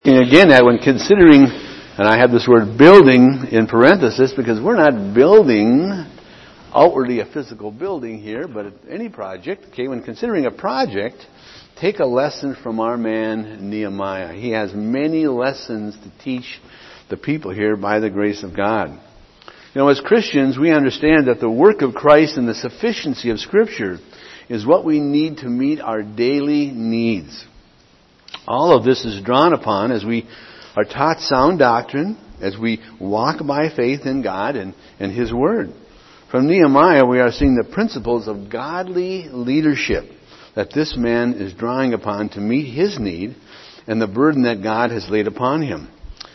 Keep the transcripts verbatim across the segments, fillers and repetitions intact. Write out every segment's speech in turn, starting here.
And again, that when considering, and I have this word building in parenthesis because we're not building outwardly a physical building here, but any project, okay, when considering a project, take a lesson from our man Nehemiah. He has many lessons to teach the people here by the grace of God. You know, as Christians, we understand that the work of Christ and the sufficiency of Scripture is what we need to meet our daily needs. All of this is drawn upon as we are taught sound doctrine, as we walk by faith in God and, and His Word. From Nehemiah, we are seeing the principles of godly leadership that this man is drawing upon to meet his need and the burden that God has laid upon him.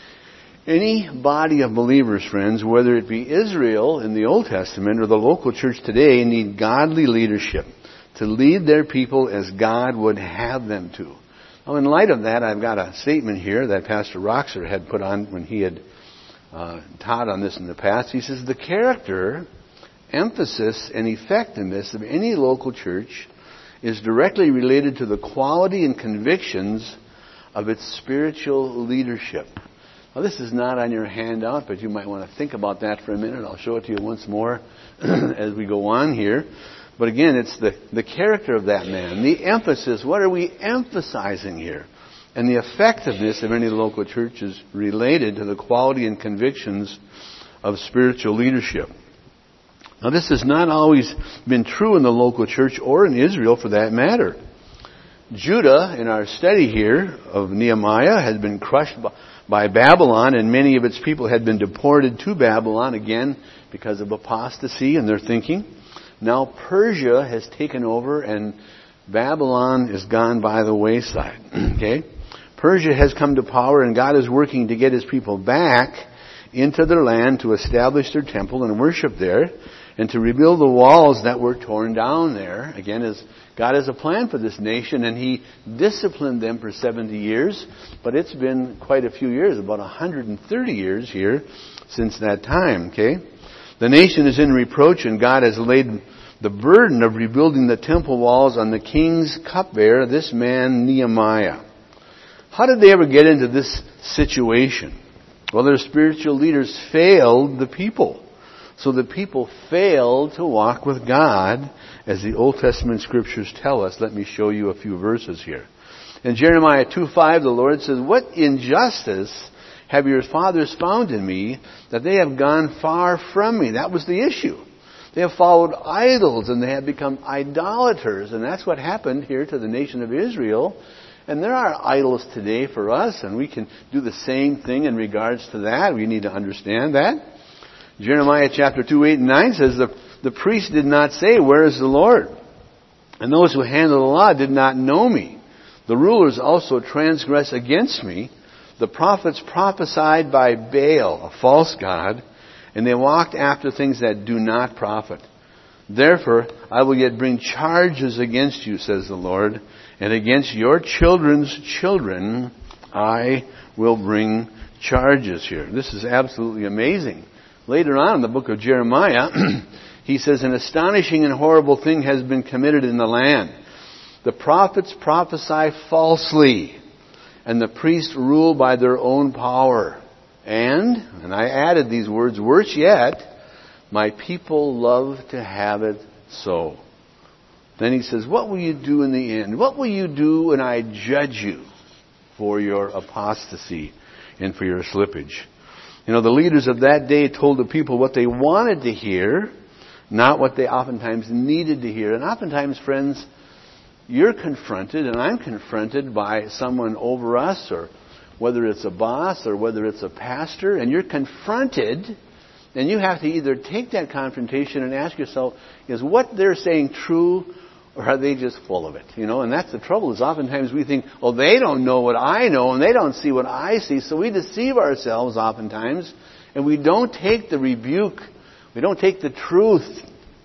Any body of believers, friends, whether it be Israel in the Old Testament or the local church today, need godly leadership to lead their people as God would have them to. Now, in light of that, I've got a statement here that Pastor Roxer had put on when he had uh, taught on this in the past. He says, the character, emphasis, and effectiveness of any local church is directly related to the quality and convictions of its spiritual leadership. Now, this is not on your handout, but you might want to think about that for a minute. I'll show it to you once more as we go on here. But again, it's the, the character of that man, the emphasis, what are we emphasizing here? And the effectiveness of any local church is related to the quality and convictions of spiritual leadership. Now, this has not always been true in the local church or in Israel for that matter. Judah, in our study here of Nehemiah, had been crushed by, by Babylon, and many of its people had been deported to Babylon, again, because of apostasy in their thinking. Now Persia has taken over and Babylon is gone by the wayside. Okay? Persia has come to power and God is working to get His people back into their land to establish their temple and worship there and to rebuild the walls that were torn down there. Again, as God has a plan for this nation and He disciplined them for seventy years, but it's been quite a few years, about one hundred thirty years here since that time. Okay? The nation is in reproach and God has laid the burden of rebuilding the temple walls on the king's cupbearer, this man Nehemiah. How did they ever get into this situation? Well, their spiritual leaders failed the people. So the people failed to walk with God, as the Old Testament Scriptures tell us. Let me show you a few verses here. In Jeremiah two five, the Lord says, "What injustice have your fathers found in me, that they have gone far from me?" That was the issue. They have followed idols and they have become idolaters. And that's what happened here to the nation of Israel. And there are idols today for us, and we can do the same thing in regards to that. We need to understand that. Jeremiah chapter two, eight and nine says, the, the priest did not say, "Where is the Lord?" And those who handle the law did not know me. The rulers also transgress against me. The prophets prophesied by Baal, a false god, and they walked after things that do not profit. Therefore, I will yet bring charges against you, says the Lord, and against your children's children I will bring charges here. This is absolutely amazing. Later on in the book of Jeremiah, he says, "An astonishing and horrible thing has been committed in the land. The prophets prophesy falsely, and the priests rule by their own power. And," and I added these words, "worse yet, my people love to have it so." Then he says, "What will you do in the end? What will you do when I judge you for your apostasy and for your slippage?" You know, the leaders of that day told the people what they wanted to hear, not what they oftentimes needed to hear. And oftentimes, friends, you're confronted, and I'm confronted by someone over us, or whether it's a boss or whether it's a pastor, and you're confronted, and you have to either take that confrontation and ask yourself, is what they're saying true, or are they just full of it? You know, and that's the trouble, is oftentimes we think, oh, they don't know what I know, and they don't see what I see, so we deceive ourselves oftentimes, and we don't take the rebuke, we don't take the truth,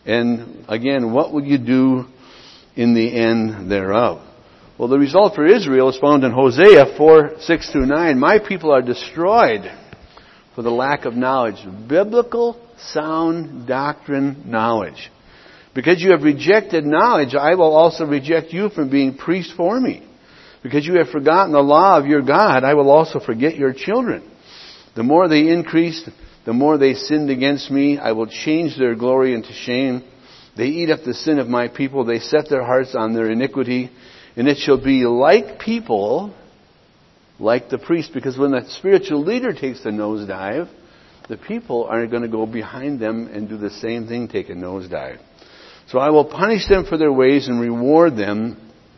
and again, what will you do in the end thereof? Well, the result for Israel is found in Hosea four, six through nine. "My people are destroyed for the lack of knowledge." Biblical, sound doctrine knowledge. "Because you have rejected knowledge, I will also reject you from being priest for me. Because you have forgotten the law of your God, I will also forget your children. The more they increased, the more they sinned against me. I will change their glory into shame. They eat up the sin of my people. They set their hearts on their iniquity. And it shall be like people, like the priest. Because when the spiritual leader takes the nosedive, the people are going to go behind them and do the same thing, take a nosedive. So I will punish them for their ways and reward them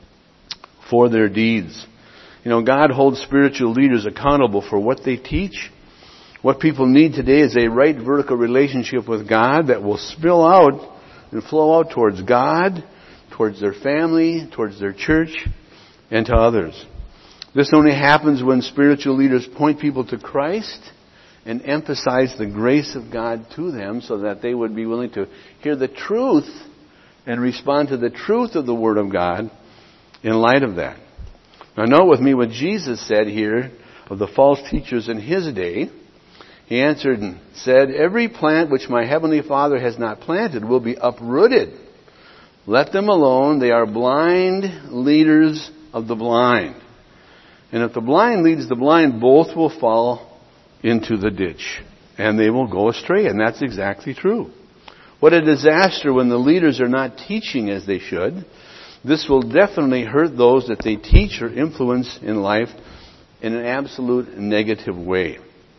for their deeds. You know, God holds spiritual leaders accountable for what they teach. What people need today is a right vertical relationship with God that will spill out and flow out towards God, towards their family, towards their church, and to others. This only happens when spiritual leaders point people to Christ and emphasize the grace of God to them so that they would be willing to hear the truth and respond to the truth of the Word of God in light of that. Now note with me what Jesus said here of the false teachers in His day. He answered and said, every plant which my heavenly Father has not planted will be uprooted. Let them alone. They are blind leaders of the blind. And if the blind leads the blind, both will fall into the ditch. And they will go astray. And that's exactly true. What a disaster when the leaders are not teaching as they should. This will definitely hurt those that they teach or influence in life in an absolute negative way.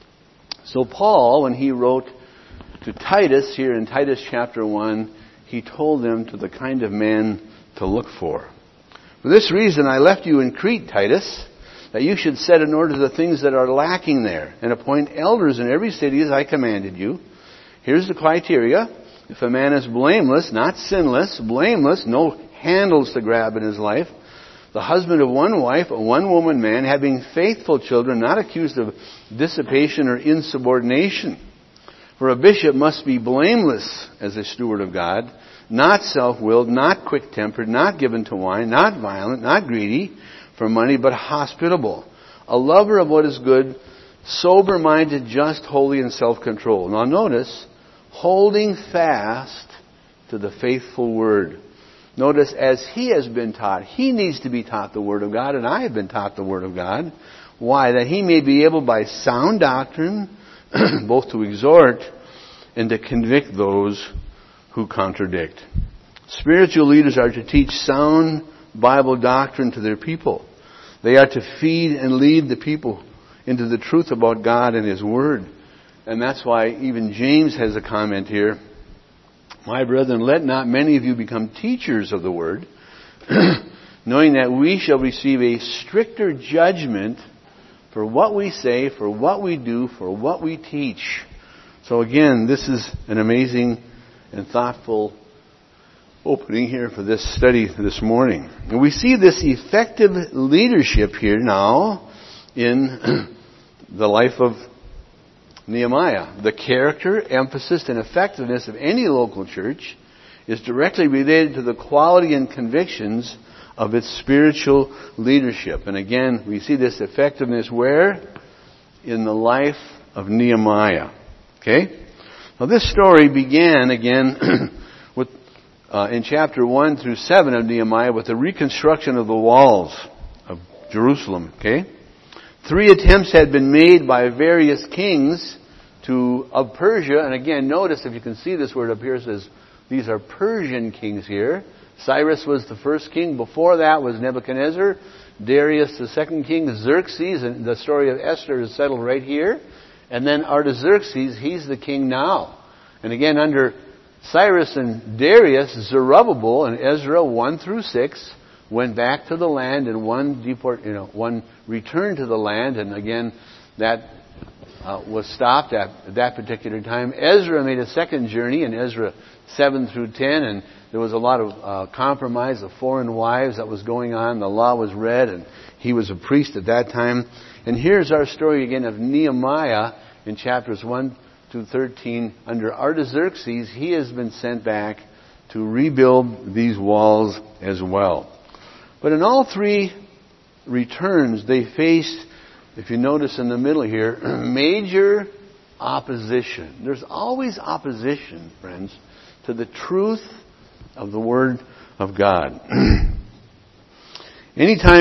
So Paul, when he wrote to Titus here in Titus chapter one, he told them to the kind of man to look for. For this reason I left you in Crete, Titus, that you should set in order the things that are lacking there, and appoint elders in every city as I commanded you. Here's the criteria. If a man is blameless, not sinless, blameless, no handles to grab in his life, the husband of one wife, a one-woman man, having faithful children, not accused of dissipation or insubordination. For a bishop must be blameless as a steward of God, not self-willed, not quick-tempered, not given to wine, not violent, not greedy for money, but hospitable, a lover of what is good, sober-minded, just, holy, and self-controlled. Now notice, holding fast to the faithful word. Notice, as he has been taught, he needs to be taught the Word of God, and I have been taught the Word of God. Why? That he may be able by sound doctrine both to exhort and to convict those who contradict. Spiritual leaders are to teach sound Bible doctrine to their people. They are to feed and lead the people into the truth about God and His Word. And that's why even James has a comment here. My brethren, let not many of you become teachers of the Word, knowing that we shall receive a stricter judgment for what we say, for what we do, for what we teach. So again, this is an amazing and thoughtful opening here for this study this morning. And we see this effective leadership here now in the life of Nehemiah. The character, emphasis, and effectiveness of any local church is directly related to the quality and convictions of its spiritual leadership. And again, we see this effectiveness where? In the life of Nehemiah. Okay? Now this story began again with uh, in chapter one through seven of Nehemiah with the reconstruction of the walls of Jerusalem. Okay? Three attempts had been made by various kings to of Persia. And again, notice if you can see this where it appears as these are Persian kings here. Cyrus was the first king. Before that was Nebuchadnezzar. Darius the second king. Xerxes, and the story of Esther is settled right here. And then Artaxerxes, he's the king now. And again, under Cyrus and Darius, Zerubbabel and Ezra one through six went back to the land, and one deport, you know, one returned to the land, and again that uh, was stopped at that particular time. Ezra made a second journey in Ezra seven through ten, and there was a lot of uh, compromise of foreign wives that was going on. The law was read, and he was a priest at that time. And here's our story again of Nehemiah in chapters one through thirteen. Under Artaxerxes, he has been sent back to rebuild these walls as well. But in all three returns, they faced, if you notice in the middle here, major opposition. There's always opposition, friends, to the truth of the Word of God. Anytime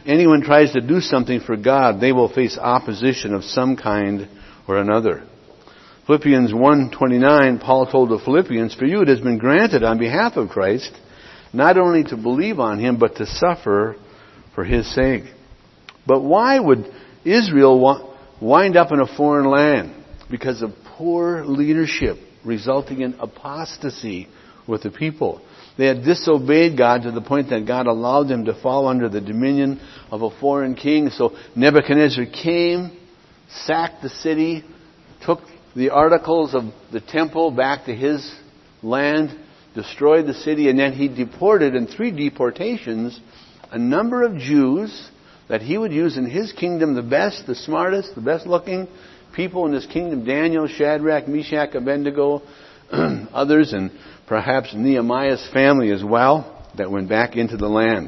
anyone tries to do something for God, they will face opposition of some kind or another. Philippians one twenty-nine, Paul told the Philippians, "For you it has been granted on behalf of Christ, not only to believe on Him, but to suffer for His sake." But why would Israel wind up in a foreign land? Because of poor leadership, resulting in apostasy with the people. They had disobeyed God to the point that God allowed them to fall under the dominion of a foreign king. So Nebuchadnezzar came, sacked the city, took the articles of the temple back to his land, destroyed the city, and then he deported in three deportations a number of Jews that he would use in his kingdom, the best, the smartest, the best looking people in his kingdom, Daniel, Shadrach, Meshach, Abednego, others, and perhaps Nehemiah's family as well, that went back into the land.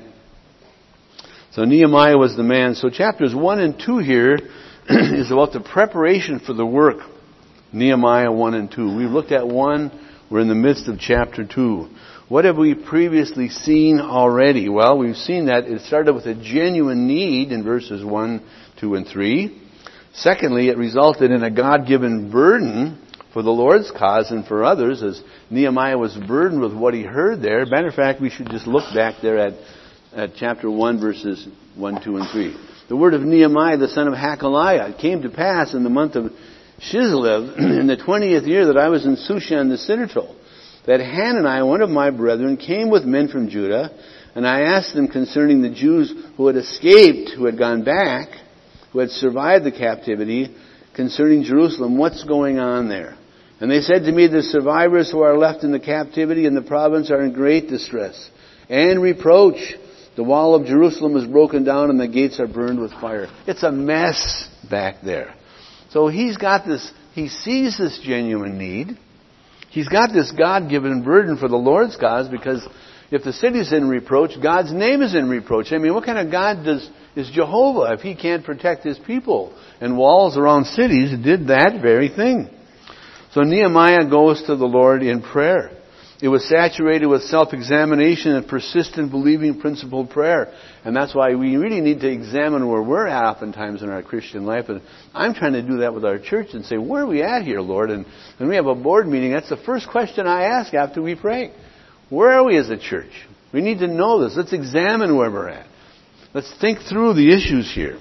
So Nehemiah was the man. So chapters one and two here is about the preparation for the work. Nehemiah one and two. We've looked at one. We're in the midst of chapter two. What have we previously seen already? Well, we've seen that it started with a genuine need in verses one, two, and three. Secondly, it resulted in a God-given burden for the Lord's cause and for others, as Nehemiah was burdened with what he heard there. Matter of fact, we should just look back there at, at chapter one, verses one, two, and three. The word of Nehemiah, the son of Hakaliah. It came to pass in the month of Chislev, in the twentieth year that I was in Shushan the citadel, that Hananiah, one of my brethren, came with men from Judah, and I asked them concerning the Jews who had escaped, who had gone back, who had survived the captivity, concerning Jerusalem, what's going on there? And they said to me, the survivors who are left in the captivity in the province are in great distress and reproach. The wall of Jerusalem is broken down and the gates are burned with fire. It's a mess back there. So he's got this, he sees this genuine need. He's got this God-given burden for the Lord's cause, because if the city's in reproach, God's name is in reproach. I mean, what kind of God does is Jehovah if He can't protect His people? And walls around cities did that very thing. So Nehemiah goes to the Lord in prayer. It was saturated with self-examination and persistent, believing, principled prayer. And that's why we really need to examine where we're at oftentimes in our Christian life. And I'm trying to do that with our church and say, where are we at here, Lord? And when we have a board meeting, that's the first question I ask after we pray. Where are we as a church? We need to know this. Let's examine where we're at. Let's think through the issues here.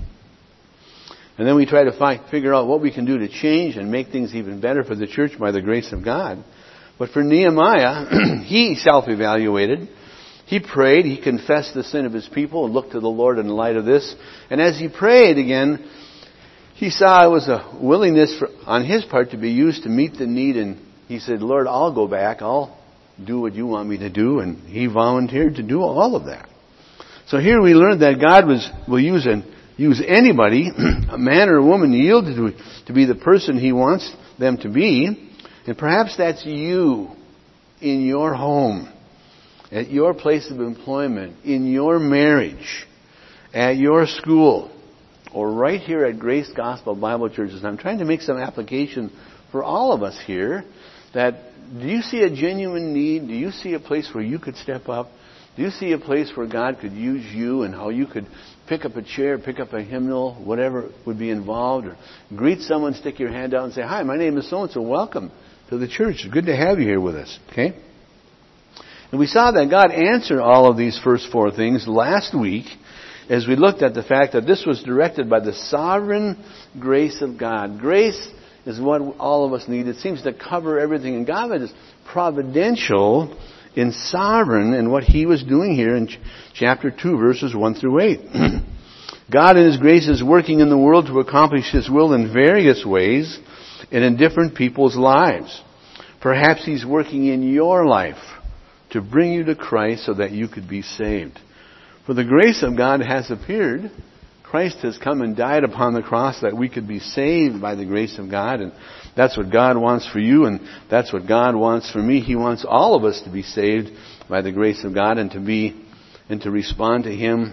And then we try to find, figure out what we can do to change and make things even better for the church by the grace of God. But for Nehemiah, he self-evaluated. He prayed. He confessed the sin of his people and looked to the Lord in light of this. And as he prayed again, he saw it was a willingness for, on his part to be used to meet the need. And he said, Lord, I'll go back. I'll do what you want me to do. And he volunteered to do all of that. So here we learned that God was will use an, use anybody, a man or a woman, yielded to, to be the person He wants them to be. And perhaps that's you in your home, at your place of employment, in your marriage, at your school, or right here at Grace Gospel Bible Churches. And I'm trying to make some application for all of us here. That do you see a genuine need? Do you see a place where you could step up? Do you see a place where God could use you and how you could pick up a chair, pick up a hymnal, whatever would be involved, or greet someone, stick your hand out and say, hi, my name is so-and-so, welcome to the church. It's good to have you here with us. Okay? And we saw that God answered all of these first four things last week as we looked at the fact that this was directed by the sovereign grace of God. Grace is what all of us need. It seems to cover everything. And God is providential and sovereign in what He was doing here in ch- chapter two, verses one through eight. God in His grace is working in the world to accomplish His will in various ways and in different people's lives. Perhaps He's working in your life to bring you to Christ so that you could be saved. For the grace of God has appeared. Christ has come and died upon the cross that we could be saved by the grace of God. And that's what God wants for you, and that's what God wants for me. He wants all of us to be saved by the grace of God and to be and to respond to Him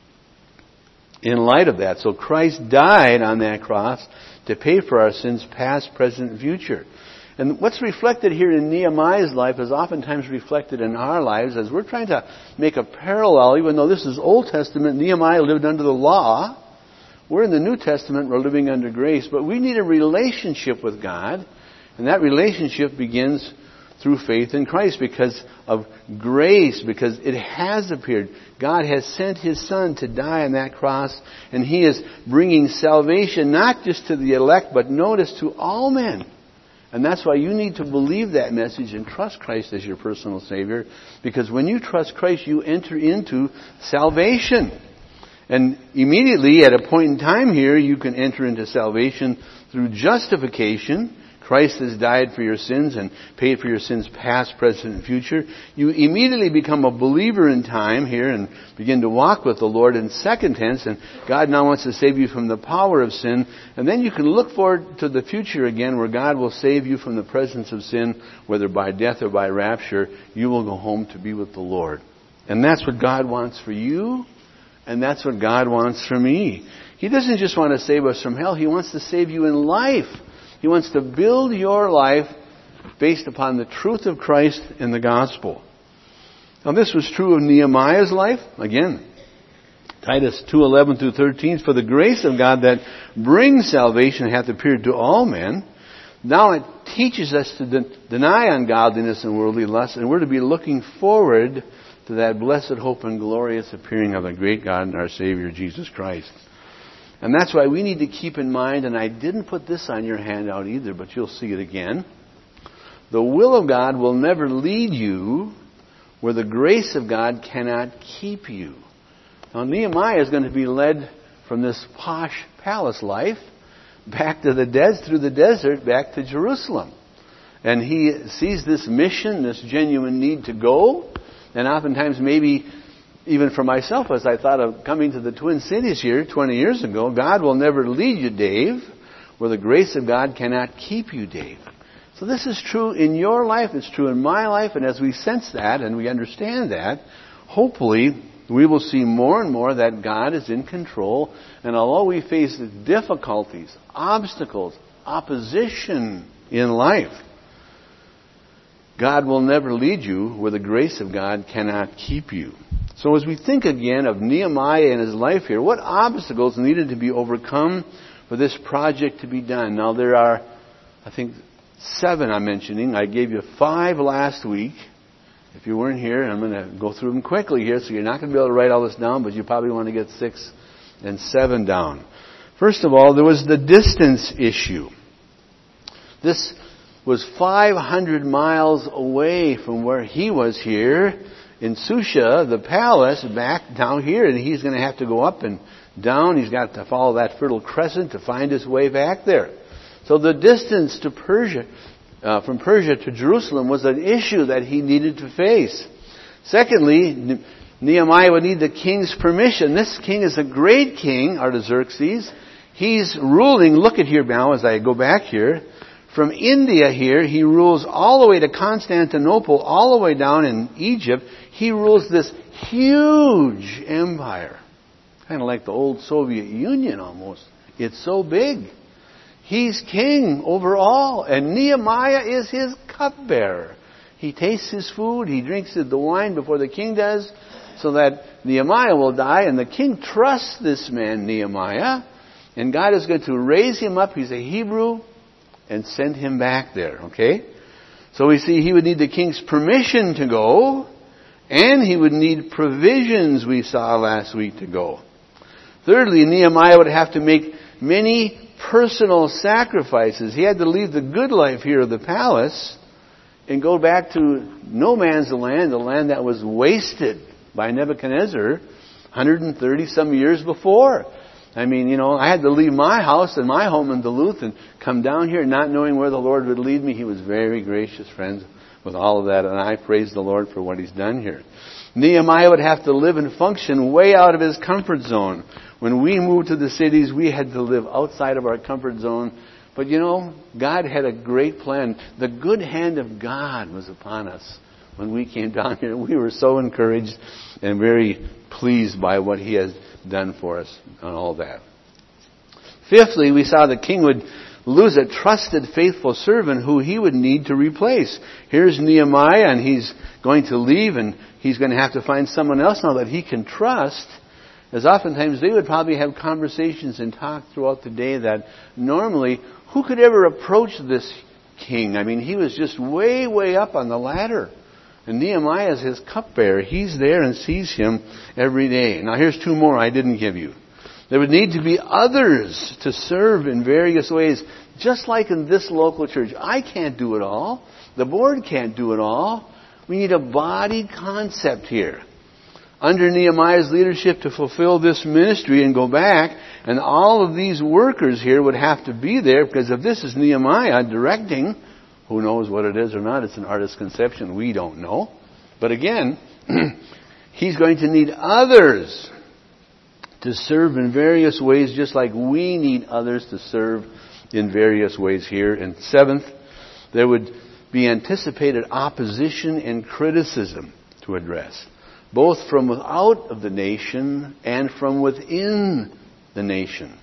in light of that. So Christ died on that cross to pay for our sins, past, present, and future. And what's reflected here in Nehemiah's life is oftentimes reflected in our lives as we're trying to make a parallel, even though this is Old Testament, Nehemiah lived under the law. We're in the New Testament, we're living under grace, but we need a relationship with God, and that relationship begins through faith in Christ because of grace, because it has appeared. God has sent His Son to die on that cross, and He is bringing salvation not just to the elect, but notice to all men. And that's why you need to believe that message and trust Christ as your personal Savior, because when you trust Christ, you enter into salvation. And immediately, at a point in time here, you can enter into salvation through justification. Christ has died for your sins and paid for your sins past, present, and future. You immediately become a believer in time here and begin to walk with the Lord in second tense. And God now wants to save you from the power of sin. And then you can look forward to the future again where God will save you from the presence of sin, whether by death or by rapture. You will go home to be with the Lord. And that's what God wants for you. And that's what God wants for me. He doesn't just want to save us from hell. He wants to save you in life. He wants to build your life based upon the truth of Christ and the gospel. Now this was true of Nehemiah's life. Again, Titus two eleven through thirteen, for the grace of God that brings salvation hath appeared to all men. Now it teaches us to de- deny ungodliness and worldly lust, and we're to be looking forward to that blessed hope and glorious appearing of the great God and our Savior Jesus Christ. And that's why we need to keep in mind, and I didn't put this on your handout either, but you'll see it again. The will of God will never lead you where the grace of God cannot keep you. Now Nehemiah is going to be led from this posh palace life back to the des- through the desert, back to Jerusalem. And he sees this mission, this genuine need to go. And oftentimes maybe even for myself, as I thought of coming to the Twin Cities here twenty years ago, God will never lead you, Dave, where the grace of God cannot keep you, Dave. So this is true in your life, it's true in my life, and as we sense that and we understand that, hopefully we will see more and more that God is in control. And although we face difficulties, obstacles, opposition in life, God will never lead you where the grace of God cannot keep you. So as we think again of Nehemiah and his life here, what obstacles needed to be overcome for this project to be done? Now there are, I think, seven I'm mentioning. I gave you five last week. If you weren't here, I'm going to go through them quickly here, so you're not going to be able to write all this down, but you probably want to get six and seven down. First of all, there was the distance issue. This was five hundred miles away from where he was here in Susha, the palace, back down here, and he's going to have to go up and down. He's got to follow that Fertile Crescent to find his way back there. So the distance to Persia, uh, from Persia to Jerusalem was an issue that he needed to face. Secondly, Nehemiah would need the king's permission. This king is a great king, Artaxerxes. He's ruling, look at here now as I go back here, from India here, he rules all the way to Constantinople, all the way down in Egypt. He rules this huge empire. Kind of like the old Soviet Union almost. It's so big. He's king over all. And Nehemiah is his cupbearer. He tastes his food. He drinks the wine before the king does, so that Nehemiah will die. And the king trusts this man, Nehemiah. And God is going to raise him up. He's a Hebrew. And send him back there, okay? So we see he would need the king's permission to go, and he would need provisions, we saw last week, to go. Thirdly, Nehemiah would have to make many personal sacrifices. He had to leave the good life here of the palace and go back to no man's land, the land that was wasted by Nebuchadnezzar one hundred thirty some years before. I mean, you know, I had to leave my house and my home in Duluth and come down here not knowing where the Lord would lead me. He was very gracious, friends, with all of that. And I praise the Lord for what He's done here. Nehemiah would have to live and function way out of his comfort zone. When we moved to the cities, we had to live outside of our comfort zone. But you know, God had a great plan. The good hand of God was upon us when we came down here. We were so encouraged and very pleased by what He has done for us on all that. Fifthly, we saw the king would lose a trusted, faithful servant who he would need to replace. Here's Nehemiah, and he's going to leave, and he's going to have to find someone else now that he can trust. As oftentimes they would probably have conversations and talk throughout the day that normally, who could ever approach this king? I mean, he was just way, way up on the ladder. And Nehemiah is his cupbearer. He's there and sees him every day. Now here's two more I didn't give you. There would need to be others to serve in various ways, just like in this local church. I can't do it all. The board can't do it all. We need a body concept here. Under Nehemiah's leadership to fulfill this ministry and go back, and all of these workers here would have to be there, because if this is Nehemiah directing, who knows what it is or not? It's an artist's conception. We don't know. But again, he's going to need others to serve in various ways, just like we need others to serve in various ways here. And seventh, there would be anticipated opposition and criticism to address, both from without of the nation and from within the nation.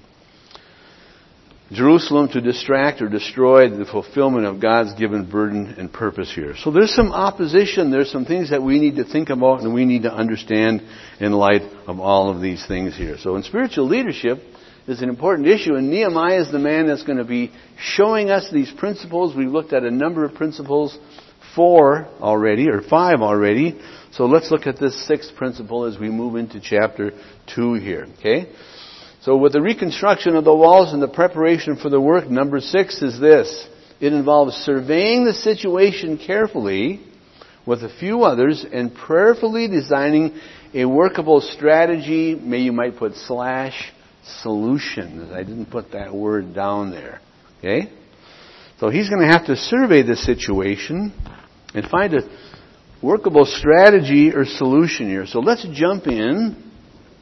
Jerusalem to distract or destroy the fulfillment of God's given burden and purpose here. So there's some opposition, there's some things that we need to think about and we need to understand in light of all of these things here. So in spiritual leadership is an important issue, and Nehemiah is the man that's going to be showing us these principles. We've looked at a number of principles, four already, or five already. So let's look at this sixth principle as we move into chapter two here, okay? So with the reconstruction of the walls and the preparation for the work, number six is this. It involves surveying the situation carefully with a few others and prayerfully designing a workable strategy, may you might put slash solution. I didn't put that word down there. Okay? So he's going to have to survey the situation and find a workable strategy or solution here. So let's jump in.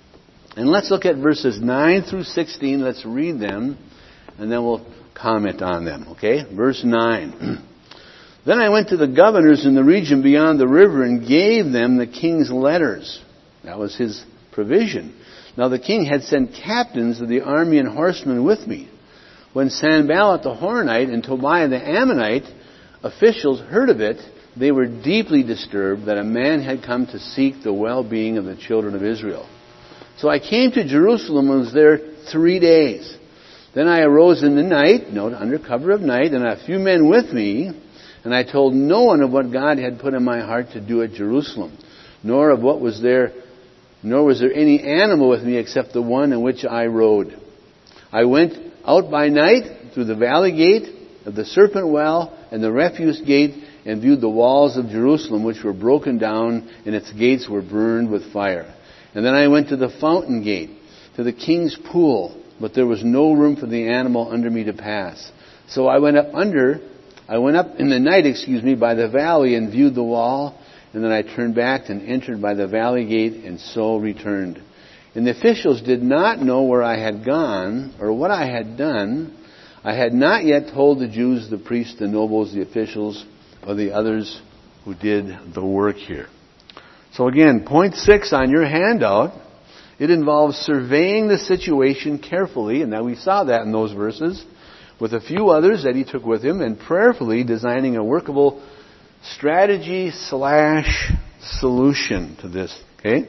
And let's look at verses nine through sixteen. Let's read them, and then we'll comment on them. Okay? Verse nine. Then I went to the governors in the region beyond the river and gave them the king's letters. That was his provision. Now the king had sent captains of the army and horsemen with me. When Sanballat the Horonite and Tobiah the Ammonite officials heard of it, they were deeply disturbed that a man had come to seek the well-being of the children of Israel. So I came to Jerusalem and was there three days. Then I arose in the night, note, under cover of night, and a few men with me, and I told no one of what God had put in my heart to do at Jerusalem, nor of what was there, nor was there any animal with me except the one in which I rode. I went out by night through the valley gate of the serpent well and the refuse gate and viewed the walls of Jerusalem, which were broken down, and its gates were burned with fire. And then I went to the fountain gate, to the king's pool, but there was no room for the animal under me to pass. So I went up under, I went up in the night, excuse me, by the valley and viewed the wall, and then I turned back and entered by the valley gate and so returned. And the officials did not know where I had gone or what I had done. I had not yet told the Jews, the priests, the nobles, the officials, or the others who did the work here. So again, point six on your handout, it involves surveying the situation carefully, and now we saw that in those verses, with a few others that he took with him, and prayerfully designing a workable strategy slash solution to this. Okay?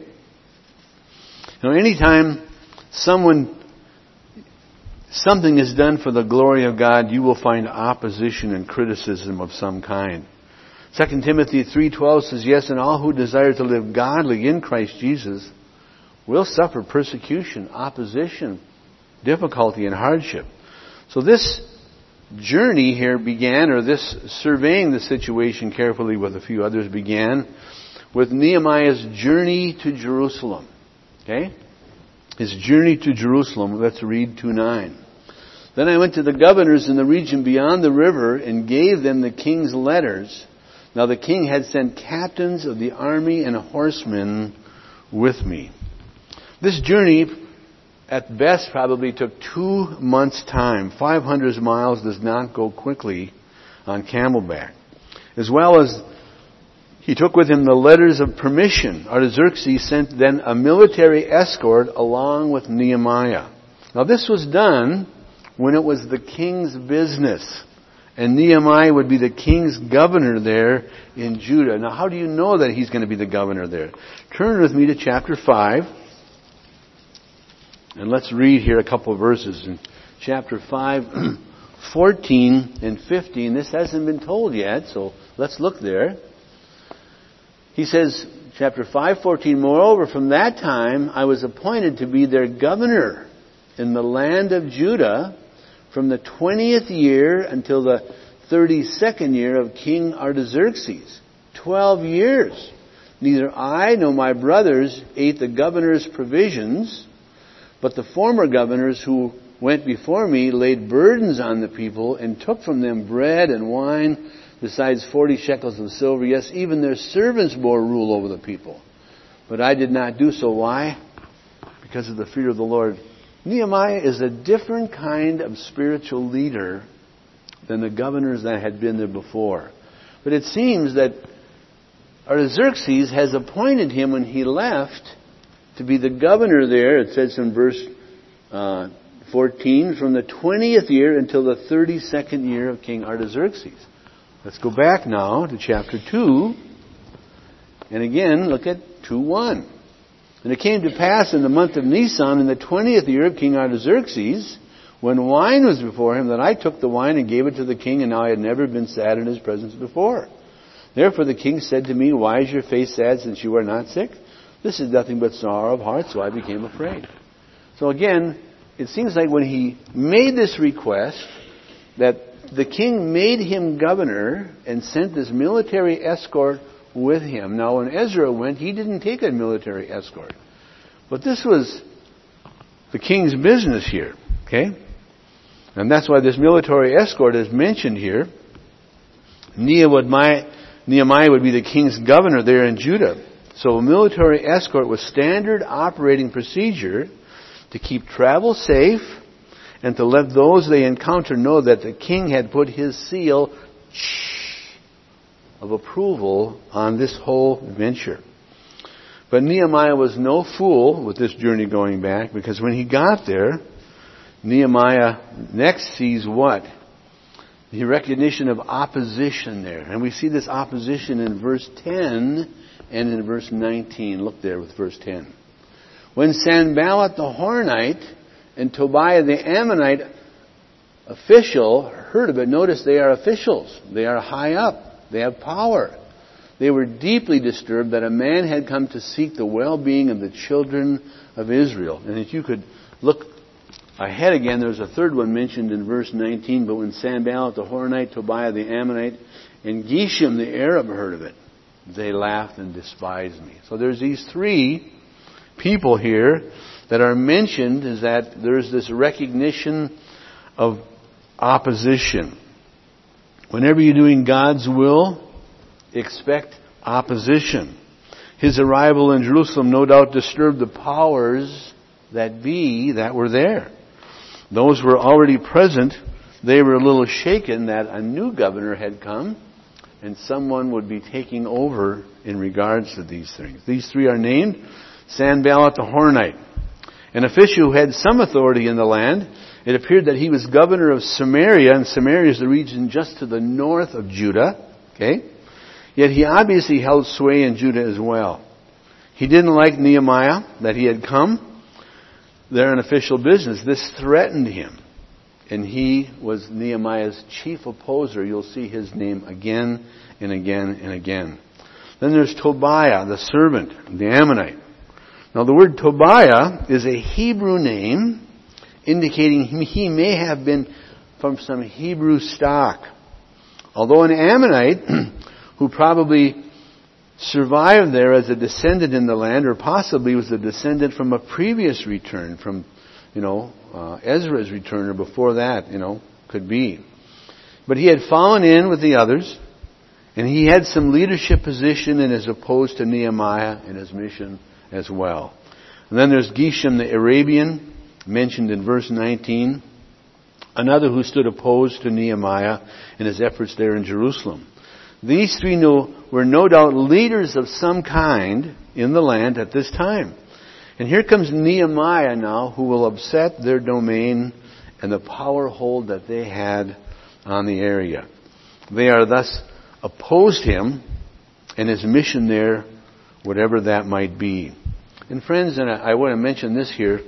Now, anytime someone, something is done for the glory of God, you will find opposition and criticism of some kind. Second Timothy three twelve says, yes, and all who desire to live godly in Christ Jesus will suffer persecution, opposition, difficulty, and hardship. So this journey here began, or this surveying the situation carefully with a few others began, with Nehemiah's journey to Jerusalem. Okay? His journey to Jerusalem. Let's read two nine. Then I went to the governors in the region beyond the river and gave them the king's letters. Now the king had sent captains of the army and horsemen with me. This journey, at best, probably took two months' time. five hundred miles does not go quickly on camelback. As well as he took with him the letters of permission. Artaxerxes sent then a military escort along with Nehemiah. Now this was done when it was the king's business. And Nehemiah would be the king's governor there in Judah. Now, how do you know that he's going to be the governor there? Turn with me to chapter five. And let's read here a couple of verses. In chapter five, fourteen and fifteen. This hasn't been told yet, so let's look there. He says, chapter five, fourteen, moreover, from that time I was appointed to be their governor in the land of Judah from the twentieth year until the thirty-second year of King Artaxerxes. Twelve years. Neither I nor my brothers ate the governor's provisions, but the former governors who went before me laid burdens on the people and took from them bread and wine, besides forty shekels of silver. Yes, even their servants bore rule over the people. But I did not do so. Why? Because of the fear of the Lord. Nehemiah is a different kind of spiritual leader than the governors that had been there before. But it seems that Artaxerxes has appointed him when he left to be the governor there. It says in verse uh, fourteen, from the twentieth year until the thirty-second year of King Artaxerxes. Let's go back now to chapter two. And again, look at two one. And it came to pass in the month of Nisan, in the twentieth year of King Artaxerxes, when wine was before him, that I took the wine and gave it to the king, and now I had never been sad in his presence before. Therefore the king said to me, why is your face sad, since you are not sick? This is nothing but sorrow of heart, so I became afraid. So again, it seems like when he made this request, that the king made him governor and sent this military escort with him. Now, when Ezra went, he didn't take a military escort. But this was the king's business here, okay? And that's why this military escort is mentioned here. Nehemiah would be the king's governor there in Judah. So a military escort was standard operating procedure to keep travel safe and to let those they encounter know that the king had put his seal of approval on this whole venture. But Nehemiah was no fool with this journey going back, because when he got there, Nehemiah next sees what? The recognition of opposition there. And we see this opposition in verse ten and in verse nineteen. Look there with verse ten. When Sanballat the Horonite and Tobiah the Ammonite official heard of it, notice they are officials. They are high up. They have power. They were deeply disturbed that a man had come to seek the well-being of the children of Israel. And if you could look ahead again, there's a third one mentioned in verse nineteen. But when Sanballat the Horonite, Tobiah the Ammonite, and Geshem the Arab heard of it, they laughed and despised me. So there's these three people here that are mentioned, is that there's this recognition of opposition. Whenever you're doing God's will, expect opposition. His arrival in Jerusalem no doubt disturbed the powers that be that were there. Those were already present. They were a little shaken that a new governor had come and someone would be taking over in regards to these things. These three are named Sanballat the Horonite, an official who had some authority in the land. It appeared that he was governor of Samaria, and Samaria is the region just to the north of Judah. Okay? Yet he obviously held sway in Judah as well. He didn't like Nehemiah, that he had come there in official business. This threatened him. And he was Nehemiah's chief opposer. You'll see his name again and again and again. Then there's Tobiah, the servant, the Ammonite. Now the word Tobiah is a Hebrew name indicating he may have been from some Hebrew stock. Although an Ammonite who probably survived there as a descendant in the land, or possibly was a descendant from a previous return, from, you know, uh, Ezra's return, or before that, you know, could be. But he had fallen in with the others, and he had some leadership position and is opposed to Nehemiah and his mission as well. And then there's Geshem the Arabian, mentioned in verse nineteen, another who stood opposed to Nehemiah in his efforts there in Jerusalem. These three were no doubt leaders of some kind in the land at this time. And here comes Nehemiah now, who will upset their domain and the power hold that they had on the area. They are thus opposed him and his mission there, whatever that might be. And friends, and I, I want to mention this here,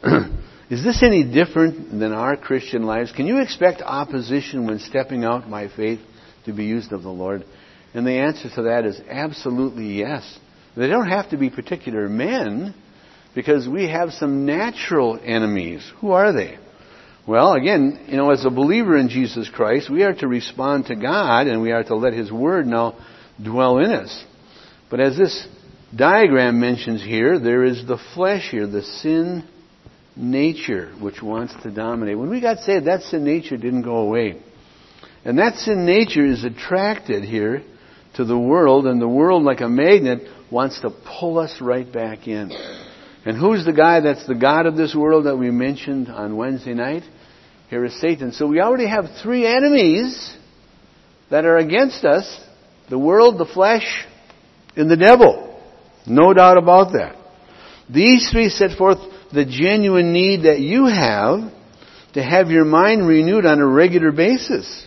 is this any different than our Christian lives? Can you expect opposition when stepping out by faith to be used of the Lord? And the answer to that is absolutely yes. They don't have to be particular men, because we have some natural enemies. Who are they? Well, again, you know, as a believer in Jesus Christ, we are to respond to God, and we are to let His Word now dwell in us. But as this diagram mentions here, there is the flesh here, the sin nature, which wants to dominate. When we got saved, that sin nature didn't go away. And that sin nature is attracted here to the world, and the world, like a magnet, wants to pull us right back in. And who's the guy that's the god of this world that we mentioned on Wednesday night? Here is Satan. So we already have three enemies that are against us: the world, the flesh, and the devil. No doubt about that. These three set forth the genuine need that you have to have your mind renewed on a regular basis.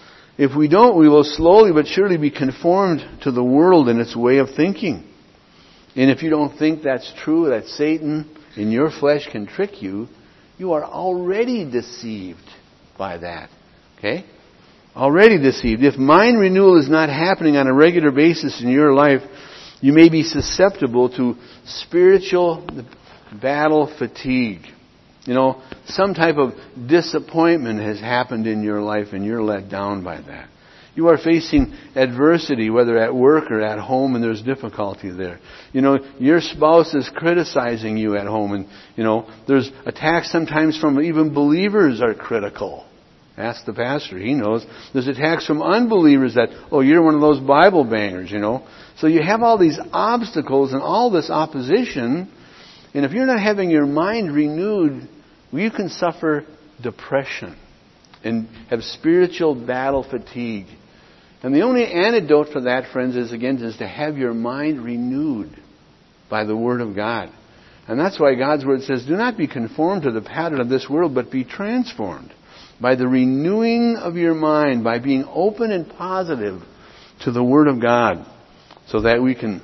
If we don't, we will slowly but surely be conformed to the world and its way of thinking. And if you don't think that's true, that Satan in your flesh can trick you, you are already deceived by that. Okay? Already deceived. If mind renewal is not happening on a regular basis in your life, you may be susceptible to spiritual battle fatigue. You know, some type of disappointment has happened in your life and you're let down by that. You are facing adversity, whether at work or at home, and there's difficulty there. You know, your spouse is criticizing you at home, and, you know, there's attacks sometimes from even believers are critical. Ask the pastor, he knows. There's attacks from unbelievers that, oh, you're one of those Bible bangers, you know. So you have all these obstacles and all this opposition, and if you're not having your mind renewed, you can suffer depression and have spiritual battle fatigue. And the only antidote for that, friends, is again, is to have your mind renewed by the Word of God. And that's why God's Word says, do not be conformed to the pattern of this world, but be transformed by the renewing of your mind, by being open and positive to the Word of God, so that we can,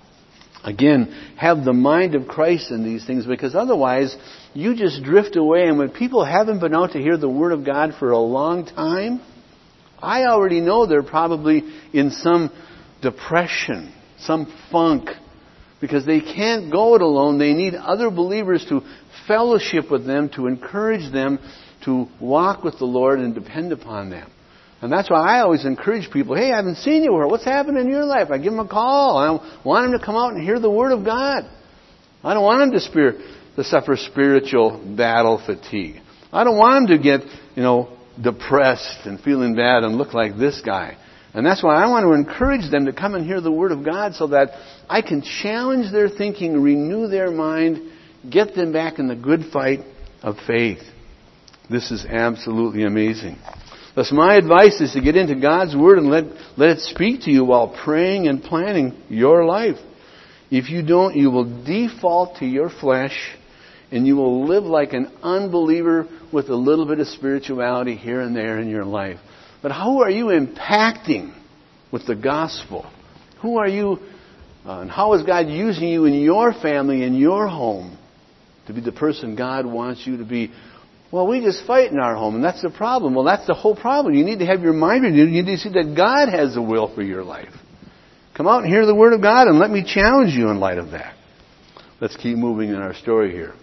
again, have the mind of Christ in these things, because otherwise you just drift away. And when people haven't been out to hear the Word of God for a long time, I already know they're probably in some depression, some funk, because they can't go it alone. They need other believers to fellowship with them, to encourage them to walk with the Lord and depend upon them. And that's why I always encourage people, hey, I haven't seen you. What's happened in your life? I give them a call. I want them to come out and hear the Word of God. I don't want them to, spear, to suffer spiritual battle fatigue. I don't want them to get, you know, depressed and feeling bad and look like this guy. And that's why I want to encourage them to come and hear the Word of God, so that I can challenge their thinking, renew their mind, get them back in the good fight of faith. This is absolutely amazing. Thus, my advice is to get into God's Word and let, let it speak to you while praying and planning your life. If you don't, you will default to your flesh, and you will live like an unbeliever with a little bit of spirituality here and there in your life. But how are you impacting with the gospel? Who are you, uh, and how is God using you in your family, in your home, to be the person God wants you to be? Well, we just fight in our home, and that's the problem. Well, that's the whole problem. You need to have your mind renewed. You need to see that God has a will for your life. Come out and hear the Word of God, and let me challenge you in light of that. Let's keep moving in our story here.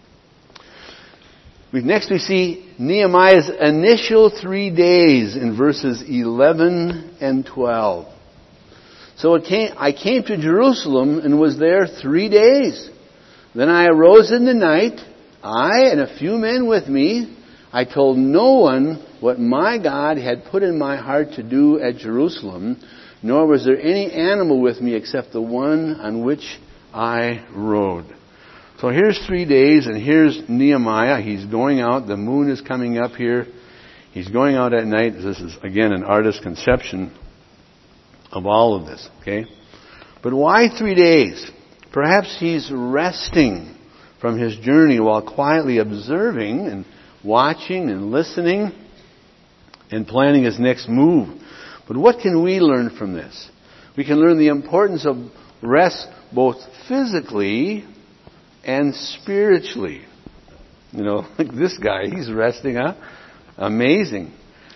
We, next we see Nehemiah's initial three days in verses eleven and twelve. So it came, I came to Jerusalem and was there three days. Then I arose in the night, I and a few men with me. I told no one what my God had put in my heart to do at Jerusalem, nor was there any animal with me except the one on which I rode. So here's three days, and here's Nehemiah. He's going out. The moon is coming up here. He's going out at night. This is, again, an artist's conception of all of this. Okay? But why three days? Perhaps he's resting from his journey while quietly observing and watching and listening and planning his next move. But what can we learn from this? We can learn the importance of rest both physically and spiritually. You know, like this guy, he's resting, huh? Amazing.